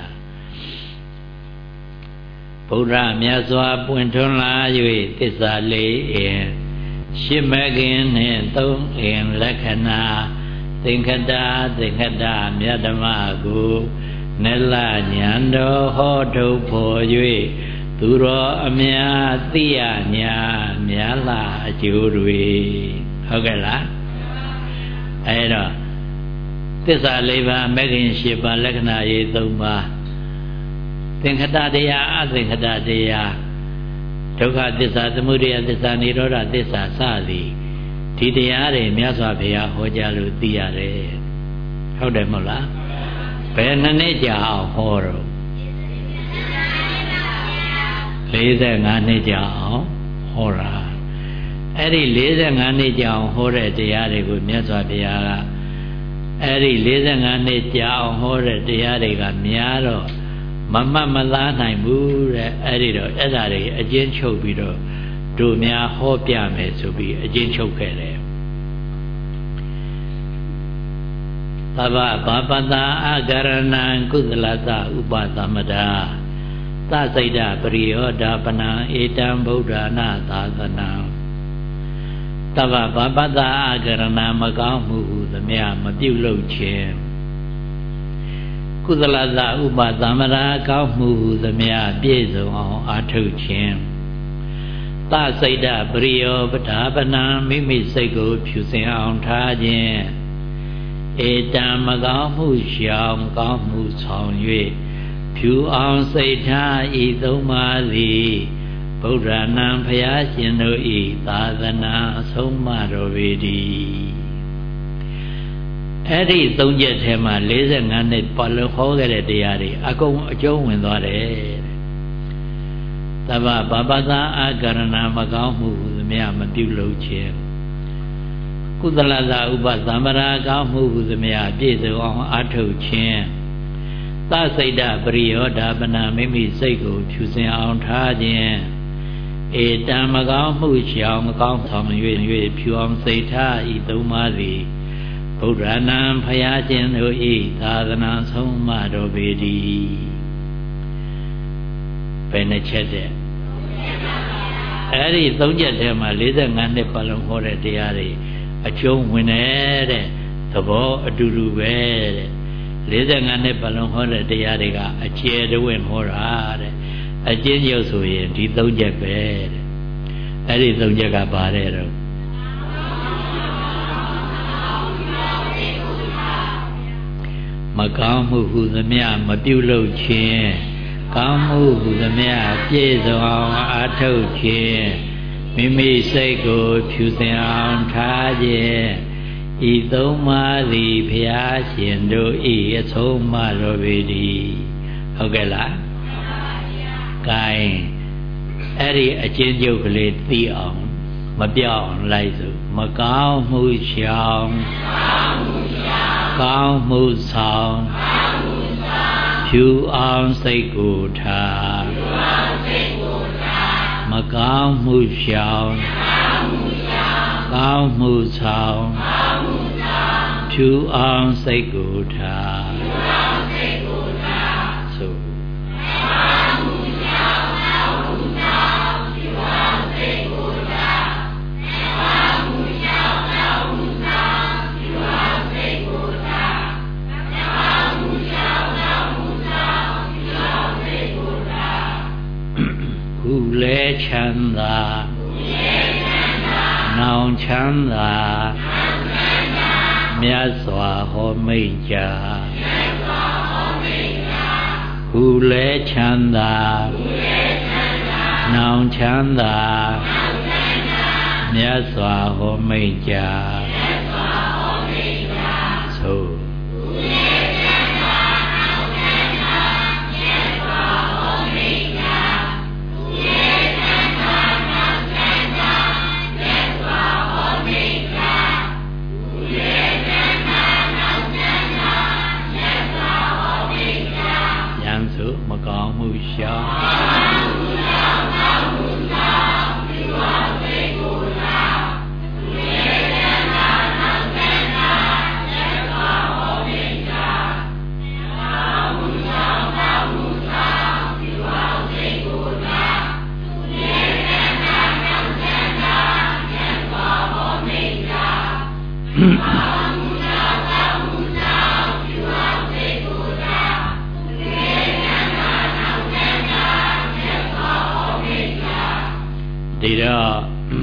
ဗုဒ္ဓမြတ်စွာပွင့်ထွန်းလာ၍သစ္စာလေးအင်ရှင်းမကင်နှင့်သုံးအင်လက္ခဏာသင်္ခတမြတ်ဓမ္မကိုနလညာတော်ဟောထုတ်ဖို့၍သူတော်အများသိရညာများလာအကျိုးတွေဟုတ်ကဲ့လားအဲ့တော့သစ္စာ၄ပါးမဂ္ဂင်၈ပါးလက္ခဏာရေး၃ပါးသင်္ခတတရားအသင်္ခတတရားဒုက္ခသစ္စာသမုဒယသစ္စာនិရောဓသစ္စာစသည်ဒီတရားတွေမြတ်စွာဘုရားဟောကြားလို့သိရတယ်ဟုတ်တယ်မဟုတ်လားဘယ်နှစ်ကြာအောင်ဟောတော့45နှစ်ကြာအောင်ဟောတာအဲ့ဒီ45နှစ်ကြာအောင်ဟောတဲ့တရားတွေကိုမြတ်စွာဘုရားကအဲ့ဒီ45နှစ်ကြာအောင်ဟောတဲ့တရားတွေကများတော့မမတ်မလားနိုင်ဘူးတဲ့အဲ့ဒီတော့အဲ့ဒါတွေအကျဉ်းချုပ်ပြီးတော့တို့များဟောပြမယ်ဆိုပြီးအကျဉ်းချုပ်ခဲ့တယ်သဗ္ဗဘာပတအာကရဏံကုသလတဥပသမတာသစိတ်တပရိယောဓာပနံဧတံဗုဒ္ဓနာသာသနာသဗ္ဗဘာပတအာကရဏမကောင်းမှုဟုသမျှမပြုလုပ်ခြင်းကုသလသဥပသမတာကောင်းမှုဟုသမျှပြည့်စုံအောင်အားထုတ်ခြင်းသစိတ်တပရိယောဓာပနံမိမိစိတ်ကိုဖြူစင်အောင်ထားခြင်းဧတံမကောင်းမှုရှောင်ကောင်းမှုဆောင်၍ဖြူအောင်စိတ်ထားဤသုံးပါးသည်ဗုဒ္ဓနာဘုရားရှင်တို့ဤသာသနာအဆုံးမတော်ပေတည်းအဲ့ဒီသုံးချက်ထဲမှာ45နှစ်ပတ်လုံးဟောခဲ့တဲ့တရားတွေအကုန်အကျုံးဝင်သွားတယ်သဗ္ဗဘာပတအာကရဏမကောင်းမှုဟူသမျှမပြုလုပ်ခြင်းကုသလသာဥပသမရာကောင်းမှုဟူသမျှပြည့်စုံအောင်အားထုတ်ခြင်းသစိတ်တပရိယောဓာပနမိမိစိတ်ကိုဖြူစင်အောင်ထားခြင်းဧတံမကောင်းမှုရှောင်မကောင်းဆောင်၍ဖြူအောင်စိတ်ထားဤသုံးပါးသည်ဗဗုဒ္ဓနာဖယားရှင်တို့ဤသာသနာဆုံးမတော်ပေတည်းဘယ်နှချက်တဲ့အဲ့ဒီ၃ချက်ထဲမှာ45နှစ်ပတ်လုံးဟောတဲ့တရားတွေအကျုံးဝင်တယ်တဲ့သဘောအတူတူပဲတဲ့45နှစ်ပတ်လုံးဟောတဲ့တရားတွေကအကျယ်တဝင့်ဟောတာတဲ့အကျဉ်းချုပ်ဆိုရင်ဒီ၃ချက်ပဲတဲ့အဲ့ဒီ၃ချက်ကပါတယ်တော့မကောင်းမှုဟုသမျှမပြုလုပ်ခြင်းကောင်းမှုဟုသမျှပြည့်စုံအောင်အားထုတ်ခြင်းမိမိစိတ်ကိုဖြူစင်အောင်ထားခြင်းဤသုံးပါးသည်ဘုရားရှင်တို့ဤအဆုံးအမတော်ပေတည်းဟုတ်ကဲ့လားမှန်ပါဗျာ gain အဲ့ဒီအချင်းချုပ်ကလေးသိအောင်မပြောင်းလိုက်စို့မကောင်းမှုရှောင်ကောင်းမှုဆောင်ဖြူအောင်စိတ်ကိုထားမကောင်းမှုရှောင်ကောင်းမှုဆောင်ဖြူအောင်စိတ်ကိုထားဆိုခုလဲချမ်းသာနောင်ချမ်းသာမြတ်စွာဟောမိန့်ကြားခုလဲချမ်းသာနောင်ချမ်းသာမြတ်စွာဟောမိန့်ကြားသို့မကောင်းမှုရှောင်ဒီတော့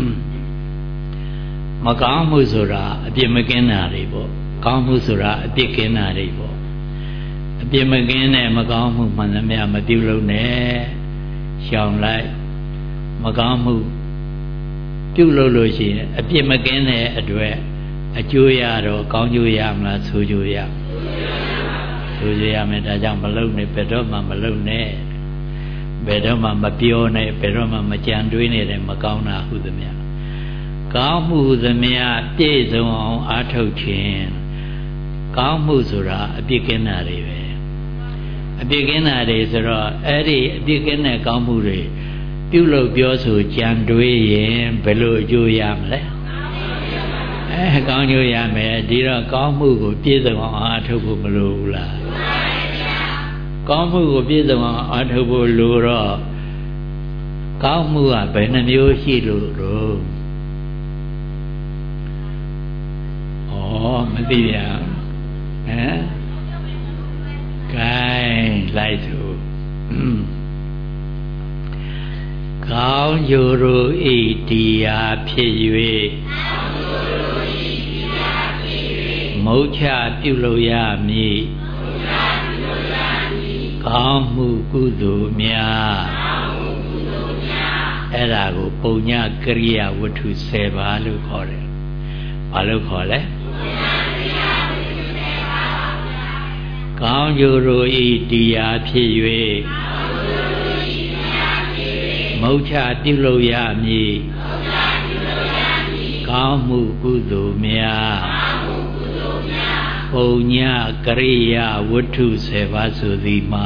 မကောင်းမှုဆိုတာအပြစ်မကင်းတာတွေပေါ့ကောင်းမှုဆိုတာအပြစ်ကင်းတာတွေပေါ့အပြစ်မကင်းတဲ့မကောင်းမှုမှန်သမျှမပြုလုပ်နဲ့ရှောင်လိုက်မကောင်းမှုပြုလုပ်လို့ရှိရင်အပြစ်မကင်းတဲ့အတွက်အကျိုးရတော့ကောင်းကျိုးရမလားဆိုးကျိုးရဆိုးကျိုးရမယ်ဒါကြောင့်မလုပ်နဲ့ဘယ်တော့မှမလုပ်နဲ့ဘယ်တော့မှမပြောနဲ့ဘယ်တော့မှမကြံတွေးနဲ့မကောင်းတာဟုသမျှကောင်းမှုဟုသမျှပြည့်စုံအောင်အားထုတ်ခြင်းကောင်းမှုဆိုတာအပြစ်ကင်းတာတွေပဲအပြစ်ကင်းတာတွေဆိုတော့အဲ့ဒီအပြစ်ကင်းတဲ့ကောင်းမှုတွေပြုလုပ်ပြောဆိုကြံတွေးရင်ဘယ်လိုအကျိုးရမလဲကောင်းကျိုးရမယ်ဒီတော့ကောင်းမှုကိုပြည့်စုံအောင်အားထုတ်ဖို့မလိုဘူးလားကောင်းမှုကိုပြည့်စုံအောင်အားထုတ်ဖို့လိုတော့ကောင်းမှုကဘယ်နှမျိုးရှိလို့တော့မသိပြန်ဟမ် gain လိုက်သူကောင်းကျိုးတို့ဤတရားဖြစ်၍မုတ်ချပြုလို့ရမည်ကောင်းမှုကုသိုလ်များအဲ့ဒါကိုပုံညကရိယာဝတ္ထု10ပါးလို့ခေါ်တယ်ဘာလို့ခေါ်လဲကောင်းကျိုးတို့ဤတရားဖြစ်၍မုတ်ချပြုလို့ရမည်ကောင်းမှုကုသိုလ်များပုံညကရိယာဝတ္ထု10ပါးဆိုသည်မှာ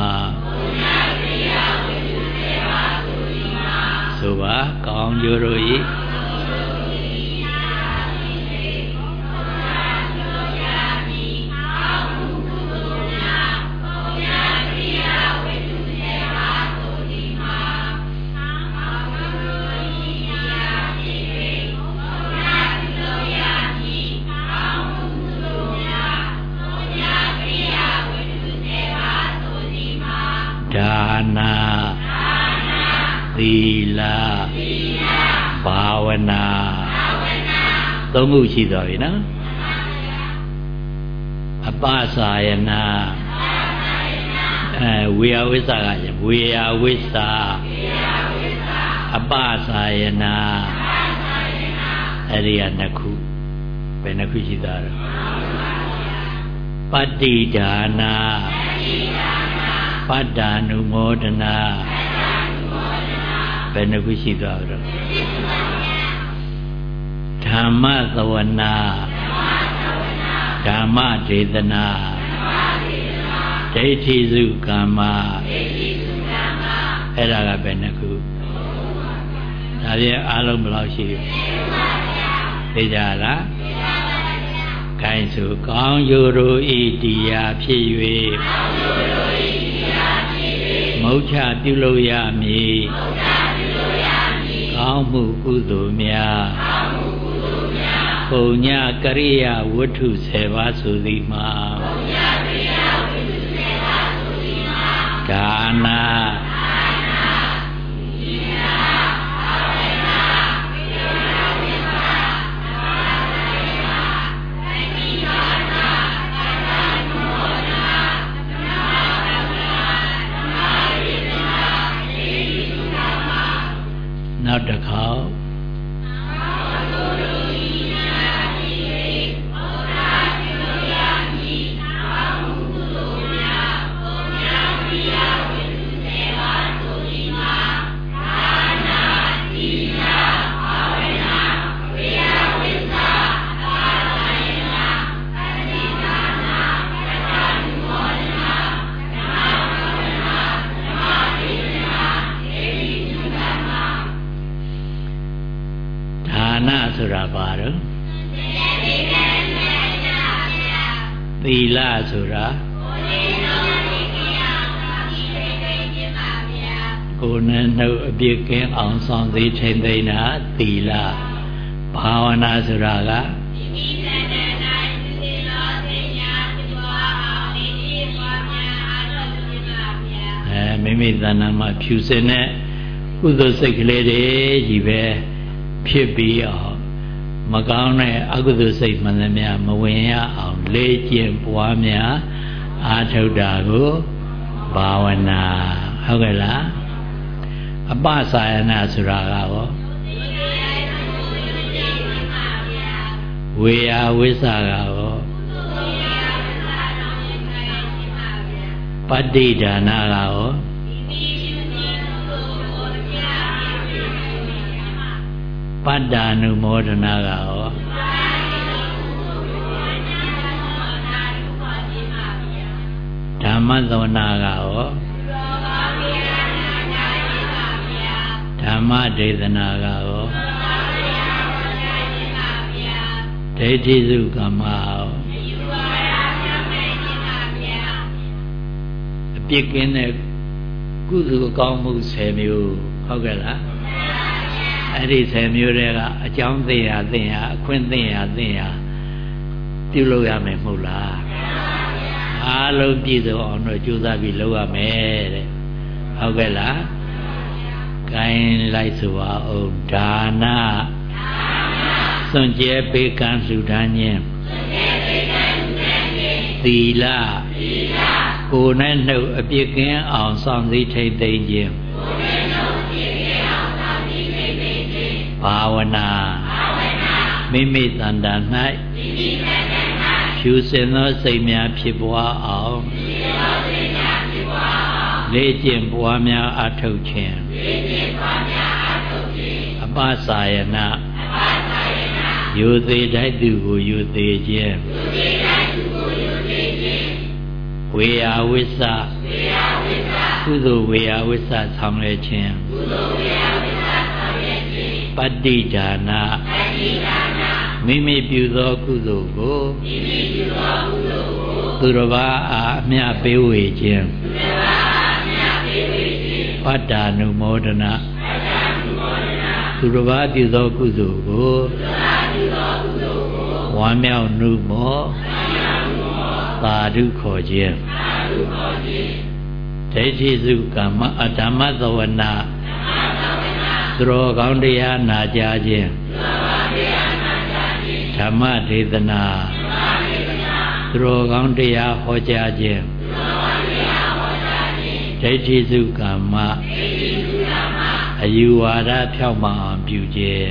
ဆိုပါကောင်းကျိုးတို့ဤသီလဘာဝနာသုံးခုရှိသွားပြီနော်အပစာယနာဝေယဝိသကဝေယဝိသအပစာယနာအဲ့ဒီကနှစ်ခုဘယ်နှစ်ခုရှိသွားတော့ပတ္တိဒါနာပတ္တာနုမောဒနာဘယ်နှခုရှိသွားတော့ဓမ္မသဝနာဓမ္မဒေသနာဒိဋ္ဌိစုကာမအဲ့ဒါကဘယ်နှခုဒါပြန်အားလုံးဘယ်လောက်ရှိလဲသိကြလားခိုင်းစုကောင်းရိုးတို့ဤတရားဖြစ်၍မုတ်ချပြုလို့ရမည်ကောင်းမှုကုသိုလ်များပုံညကရိယာဝတ္ထု10ပါးဆိုသည်မှာဒါနာနောက်တစ်ခေါက်ဆိုတာဘာတော့သီလဆိုတာကိုယ်နဲ့နှုတ်အပြည့်ကင်းအောင်ဆောင်စည်းထိန်းသိမ်းတာသီလဘာဝနာဆိုတာကမိမိသဏ္ဍာန်မှာဖြူစင်တဲ့ကုသိုလ်စိတ်ကလေးတွေကြီးပဲဖြစ်ပြီးအောင်မကောင်းတဲ့အကုသိုလ်စိတ်မှန်သမျှမဝင်ရအောင်လေ့ကျင့်ပွားများအားထုတ်တာကိုဘာဝနာဟုတ်ကဲ့လားအပစာယနာဆိုတာကရောဝေယဝိသကရောပတ္တိဒါနာကရောပတ္တာနုမောဒနာကရောဓမ္မသဝနာကရောဓမ္မဒေသနာကရောဒိဋ္ဌိစုကမ္မရောအပြစ်ကင်းတဲ့ကုသိုလ်ကောင်းမှု10မျိုးဟုတ်ကဲ့လားအဲ့ဒီ10မျိုးတွေကအကြောင်းသိရအခွင့်သိရပြုလုပ်ရမယ်မဟုတ်လားအားလုံးပြည့်စုံအောင်တော့ကြိုးစားပြီးလုပ်ရမယ်တဲ့ဟုတ်ကဲ့လားကိုင်းလိုက်ဆိုပါဦးဒါနစွန့်ကြဲပေးကမ်းလှူဒါန်းခြင်းသီလကိုယ်နဲ့နှုတ်အပြစ်ကင်းအောင်ဆောင်စည်းထိန်းသိမ်းခြင်းဘာဝနာမိမိတဏ္ဍာ၌ဖြူစင်သောစိတ်များဖြစ်ပွားအောင်လေ့ကျင့်ပွားများအထုတ်ခြင်းအပစာယနာယူသေးတိုက်သူကိုယူသေးခြင်းဝေယဝိသကုသိုလ်ဝေယဝိသဆောင်ရွက်ခြင်းပတ္တိဒါနာမိမိပြုသောကုသိုလ်ကိုသူတစ်ပါးအားအမျှပေးဝေခြင်းပတ္တာနုမောဒနာသူတစ်ပါးပြုသောကုသိုလ်ကိုဝမ်းမြောက်နှုမောသာဓုခေါ်ခြင်းဒိဋ္ဌိစုကမ္မဓမ္မသဝနာသူတော်ကောင်းတရားနာကြားခြင်းဓမ္မဒေသနာသူတော်ကောင်းတရားဟောကြားခြင်းဒိဋ္ဌိစုကာမအယူဝါဒဖြောင့်မအောင်ပြုခြင်း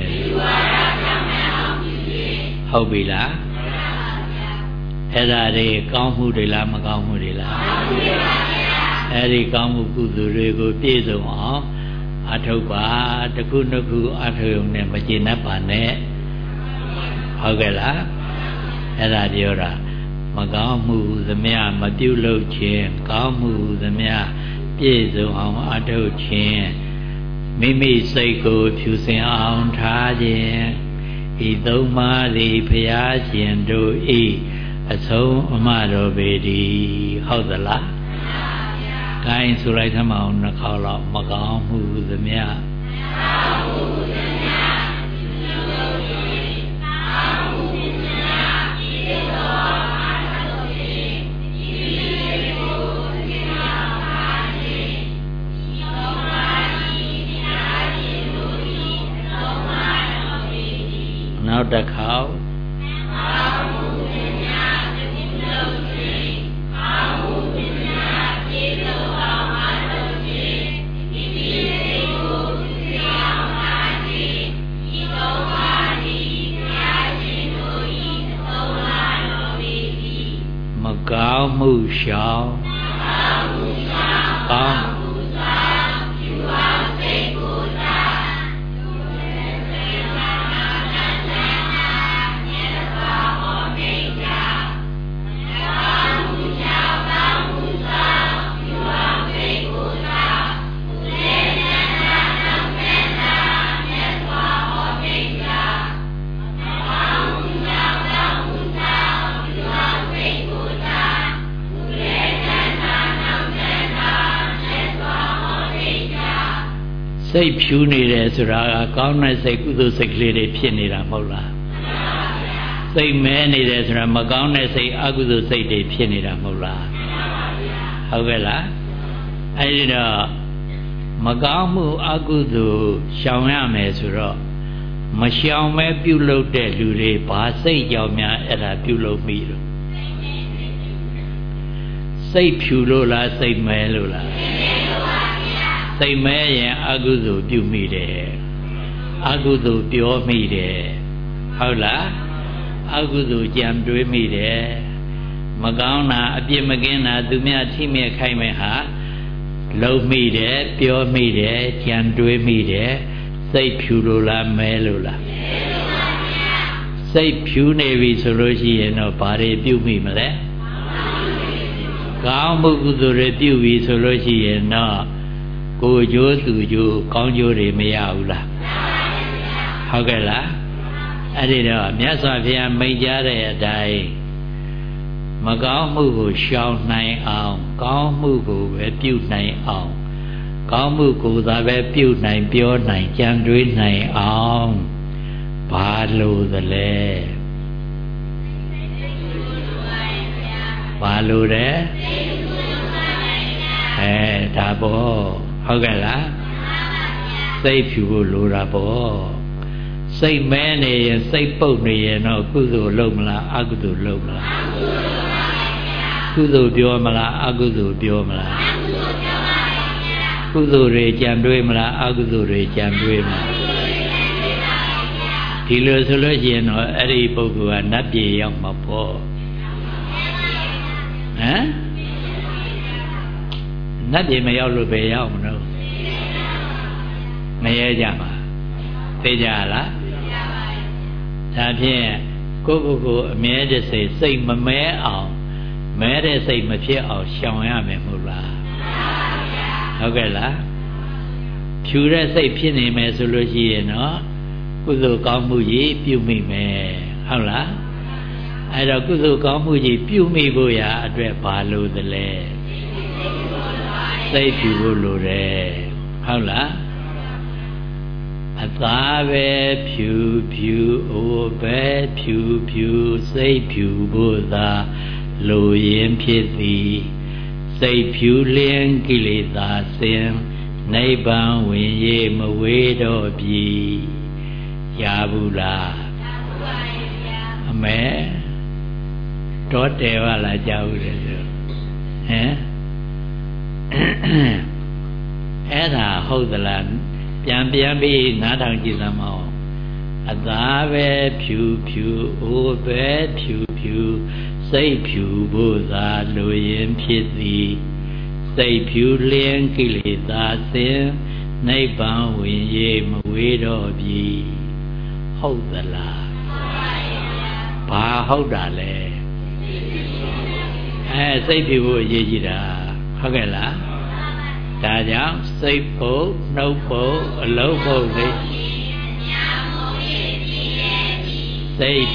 ဟုတ်ပြီလားအဲ့ဒါတွေကောင်းမှုတွေလားမကောင်းမှုတွေလားအဲ့ဒီကောင်းမှုကုသိုလ်တွေကိုပြည့်စုံအောင်အထောက်ပါတစ်ခုနှစ်ခုအထောက်ရုံနဲ့မကျေနပ်ပါနဲ့ဟုတ်ကဲ့လားအဲ့ဒါပြောတာမကောင်းမှုသမျှမပြုလုပ်ခြင်းကောင်းမှုသမျှပြည့်စုံအောင်အထောက်ခြင်းမိမိစိတ်ကိုဖြူစင်အောင်ထားခြင်းဤသုံးပါးသည်ဘုရားရှင်တို့ဤအဆုံးအမတော်ပေသည်ဟုတ်သလားမှန်ပါဗျာ။ကိုင်းဆိုလိုက်သမောင်းနှစ်ခေါက်လောက်မကောင်းမှုသမျှနောက်တစ်ခေါက်မကောင်းမှုရှောင်ကောင်းစိတ်ဖြူနေတယ်ဆိုတာကကောင်းတဲ့စိတ်ကုသိုလ်စိတ်ကလေးတွေဖြစ်နေတာမဟုတ်လားစိတ်မဲနေတယ်ဆိုတာမကောင်းတဲ့စိတ်အကုသိုလ်စိတ်တွေဖြစ်နေတာမဟုတ်လားဟုတ်ကဲ့လားအဲဒီတော့မကောင်းမှုအကုသိုလ်ရှောင်ရမယ်ဆိုတော့မရှောင်မဲပြုလုပ်တဲ့လူတွေဘာစိတ်ကြောင့်များအဲ့ဒါပြုလုပ်မိတော့စိတ်ဖြူလို့လားစိတ်မဲလို့လားစိတ်မဲရင်အကုသိုလ်ပြုမိတယ်အကုသိုလ်ပြောမိတယ်ဟုတ်လားအကုသိုလ်ကြံတွေးမိတယ်မကောင်းတာအပြစ်မကင်းတာသူများထိမြက်ခိုင်းမဲ့ဟာလုံးမိတယ်ပြောမိတယ်ကြံတွေးမိတယ်စိတ်ဖြူလို့လားမဲလို့လားစိတ်ဖြူနေပြီဆိုလို့ရှိရင်တော့ဘာတွေပြုမိမလဲကောင်းမှုကုသိုလ်တွေပြုပြီဆိုလို့ရှိရင်တော့ကိုကျိုးသူကျိုးကောင်းကျိုးတွေမရဘူးလားဟုတ်ကဲ့လားအဲ့ဒီတော့မြတ်စွာဘုရားမိန့်ကြားတဲ့အတိုင်းမကောင်းမှုကိုရှောင်နိုင်အောင်ကောင်းမှုကိုပဲပြုနိုင်အောင်ကောင်းမှုကိုသာပဲပြုနိုင်ပြောနိုင်ကြံတွေးနိုင်အောင်ဘာလို့သလဲဘာလို့လဲဒါပေါ့ဟုတ်ကဲ့လားစိတ်ဖြူဖို့လိုတာပေါ့စိတ်မဲနေရင်စိတ်ပုတ်နေရင်တော့ကုသိုလ်လုပ်မလားအကုသိုလ်လုပ်မလားကုသိုလ်ပြောမလားအကုသိုလ်ပြောမလားကုသိုလ်တွေကြံတွေးမလားအကုသိုလ်တွေကြံတွေးမလားဒီလိုဆိုလို့ရှိရင်တော့အဲ့ဒီပုဂ္ဂိုလ်ကနတ်ပြည်ရောက်မှာပေါ့ဟမ်နတ်ပြည်မရောက်လို့ပဲရောက်မလို့မရဲကြပါသိကြလားဒါဖြင့်ကိုယ့်အမြဲတည်းစိတ်မမဲအောင်မဲတဲ့စိတ်မဖြစ်အောင်ရှောင်ရမယ်မဟုတ်လားဟုတ်ကဲ့လားဖြူတဲ့စိတ်ဖြစ်နေမယ်ဆိုလို့ရှိရင်တော့ကုသိုလ်ကောင်းမှုကြီးပြုမိမယ်ဟုတ်လားအဲ့တော့ကုသိုလ်ကောင်းမှုကြီးပြုမိဖို့ရာအတွက်ဘာလို့သလဲစိတ်ဖြူဖို့လိုတယ်ဟုတ်လားအသားပဲဖြူဖြူအိုပဲဖြူဖြူစိတ်ဖြူဖို့သာလိုရင်းဖြစ်သည်စိတ်ဖြူလင်းကိလေသာစင်နိဗ္ဗာန်ဝင်ရေမဝေးတော့ပြီရဘူးလားအမေတော့တယ်ပါလားကြားဘူးလေဆိုဟမ်အဲ့ဒါဟုတ်သလားပြန်ပြီးနားထောင်ကြည့်သမောအသာပဲဖြူဖြူအိုးပဲဖြူဖြူစိတ်ဖြူဖို့သာလိုရင်ဖြစ်သည်စိတ်ဖြူလျင်ကိလေသာစဉ်နိဗ္ဗာန်ဝင်ရေမဝေးတော့ပြီဟုတ်သလားဘာဟုတ်တာလဲစိတ်ဖြူဖို့အရေးကြီးတာဟုတ်ကဲ့လားဒါကြောင့်စိတ်ဖို့နှုတ်ဖို့အလုံးဖို့လေစိတ်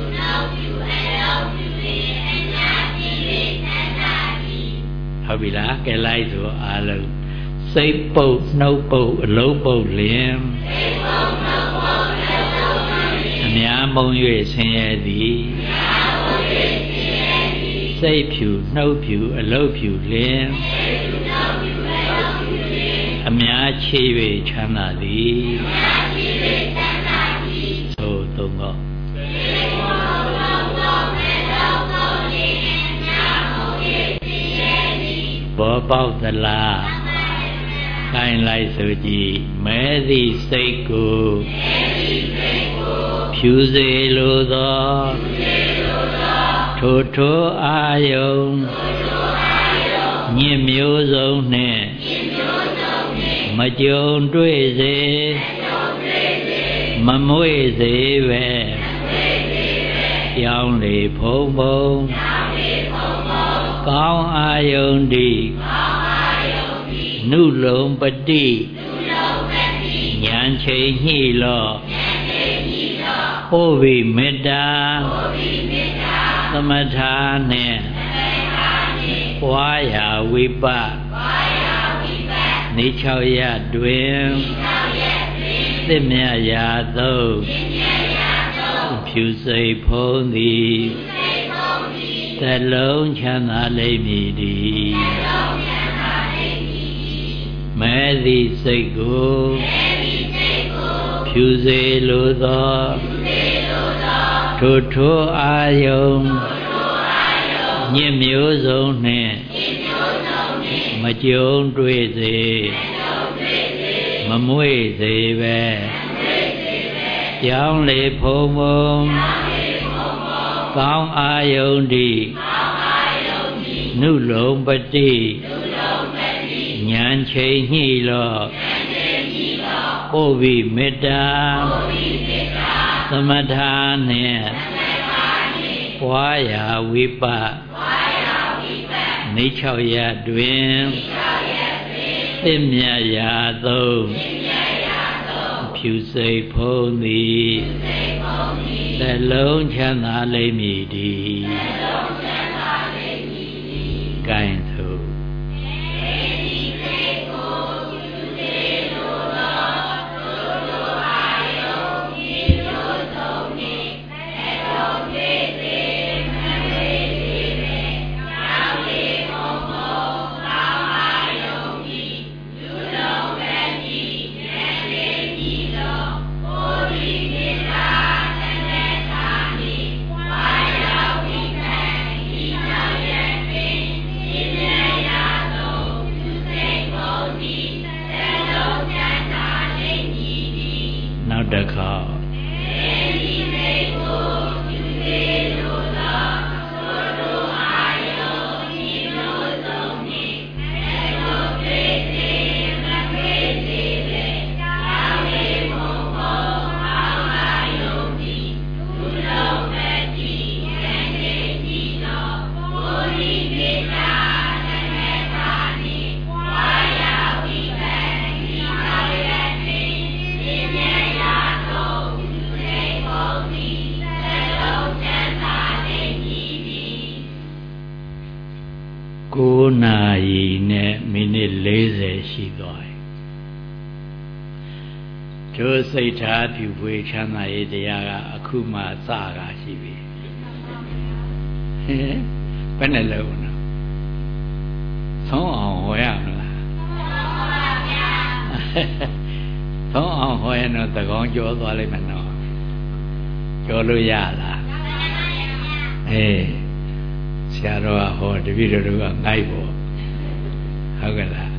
ဟုတ်ပြီလားကဲလိုက်ဆိုအားလုံးစိတ်ပုတ်နှုတ်ပုတ်အလုံးပုတ်လင်အများမုံ၍ဆင်းရဲသည်စိတ်ဖြူနှုတ်ဖြူအလုံးဖြူလင်အများချေ၍ချမ်းသာသည်သို့သုံးတော့ဘောပေါက်သလားခိုင်းလိုက်ဆိုကြည့်မဲသည့်စိတ်ကိုဖြူစေလိုသောထိုအာယုံညစ်မျိုးစုံနှင့်မကြုံတွေ့စေမမွေ့စေပဲပြောင်းလေဖုံဖုံကောင်းအာယုန်တိနုလုံပတိဉာဏ်ချိန်ညှိလောဟိုဝိမေတ္တာသမထာနှင့်ပွားရာဝိပတ်နေ6ရက်တွင်သစ်မြတ်ရာသို့ဖြူစိတ်ဖုံးသည်သလုံးချမ်းသာလိမ့်မည်တည်းမဲသည့်စိတ်ကိုဖြူစေလိုသောထိုအာယုံညစ်မျိုးစုံနှင့်မကြုံတွေ့စေမမွေ့စေပဲပြောင်းလေဖုံဖုံကောင်းအာယုန်တိနုလုံပတိဉာဏ်ချိန်ညှိလောဩဝိမေတ္တာသမထာနှင့်ပွားရာဝိပတ်နေ6ရက်တွင်သစ်မြတ်ရာသို့ဖြူစိတ်ဖုံးသည်သလုံးချမ်းသာလိမ့်မည်တည်းကိုင်းသို့တခါ9 နာရီနဲ့မိနစ်40ရှိသွားပြီတို့စိတ်ထားဖြူဖွေးချမ်းသာရေးတရားကအခုမှစတာရှိပြီဘယ်နဲ့လုံးနော်ဆုံးအောင်ဟောရမလားသုံးအောင်ဟောရင်တော့သကောင်းကျော်သွားလိမ့်မယ်နော်ကျော်လို့ရလားအေးဆရာတော်ကဟောတပည့်တော်ကငိုက်ပေါ့ဟုတ်ကဲ့လား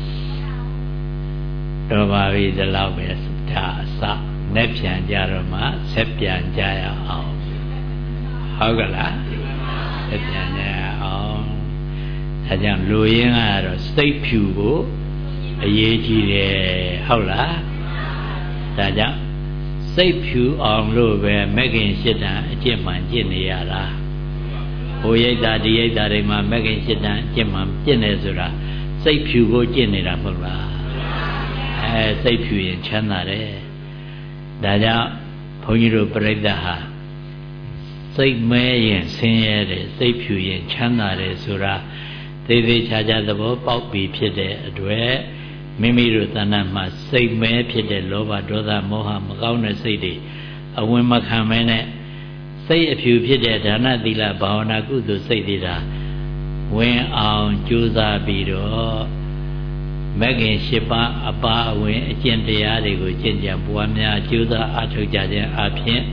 တော့ပါပြီဒီလောက်ပဲဒါအစနဲ့ပြန်ကြတော့မှဆက်ပြန်ကြရအောင်ဟုတ်ကဲ့လားဆက်ပြန်ကြရအောင်ဒါကြောင့်လူရင်းကတော့စိတ်ဖြူကိုအရေးကြီးတယ်ဟုတ်လားဒါကြောင့်စိတ်ဖြူအောင်လို့ပဲမဂ္ဂင်၈တန်အကျင့်မှန်ကျင့်နေရတာဟိုရိတ်တာဒီရိတ်တာတွေမှာမဂ္ဂင်၈တန်အကျင့်မှန်ကျင့်နေဆိုတာစိတ်ဖြူကိုကျင့်နေတာမဟုတ်လားစိတ်ဖြူရင်ချမ်းသာတယ်ဒါကြောင့်ဘုန်းကြီးတို့ပြိဿဟာစိတ်မဲရင်ဆင်းရဲတယ်စိတ်ဖြူရင်ချမ်းသာတယ်ဆိုတာသေးသေးချာချာသဘောပေါက်ပြီးဖြစ်တဲ့အတွက်မိမိတို့တဏ္ဍမှာစိတ်မဲဖြစ်တဲ့လောဘဒေါသမောဟမကောင်းတဲ့စိတ်တွေအဝင်မခံမဲနဲ့စိတ်အဖြူဖြစ်တဲ့ဒါနသီလဘာဝနာကုသိုလ်စိတ်တွေဒါဝင်အောင်ကြိုးစားပြီးတော့မဂ္ဂင်၈ပါးအပါအဝင်အကျင့်တရားတွေကိုကျင့်ကြံပွားများကြိုးစားအားထုတ်ကြခြင်းအပြင်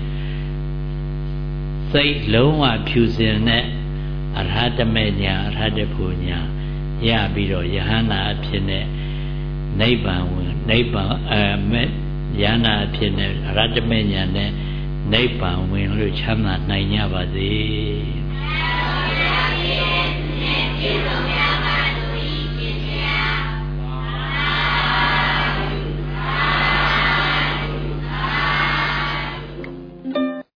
စိတ်လုံးဝဖြူစင်တဲ့အရဟတမေညာအရဟတဖို့ညာရပြီးတော့ယဟန္တာအဖြစ်နဲ့နိဗ္ဗာန်ဝင်နိဗ္ဗာန်ယဟန္တာအဖြစ်နဲ့အရဟတမေညာနဲ့နိဗ္ဗာန်ဝင်လို့ချမ်းသာနိုင်ကြပါစေ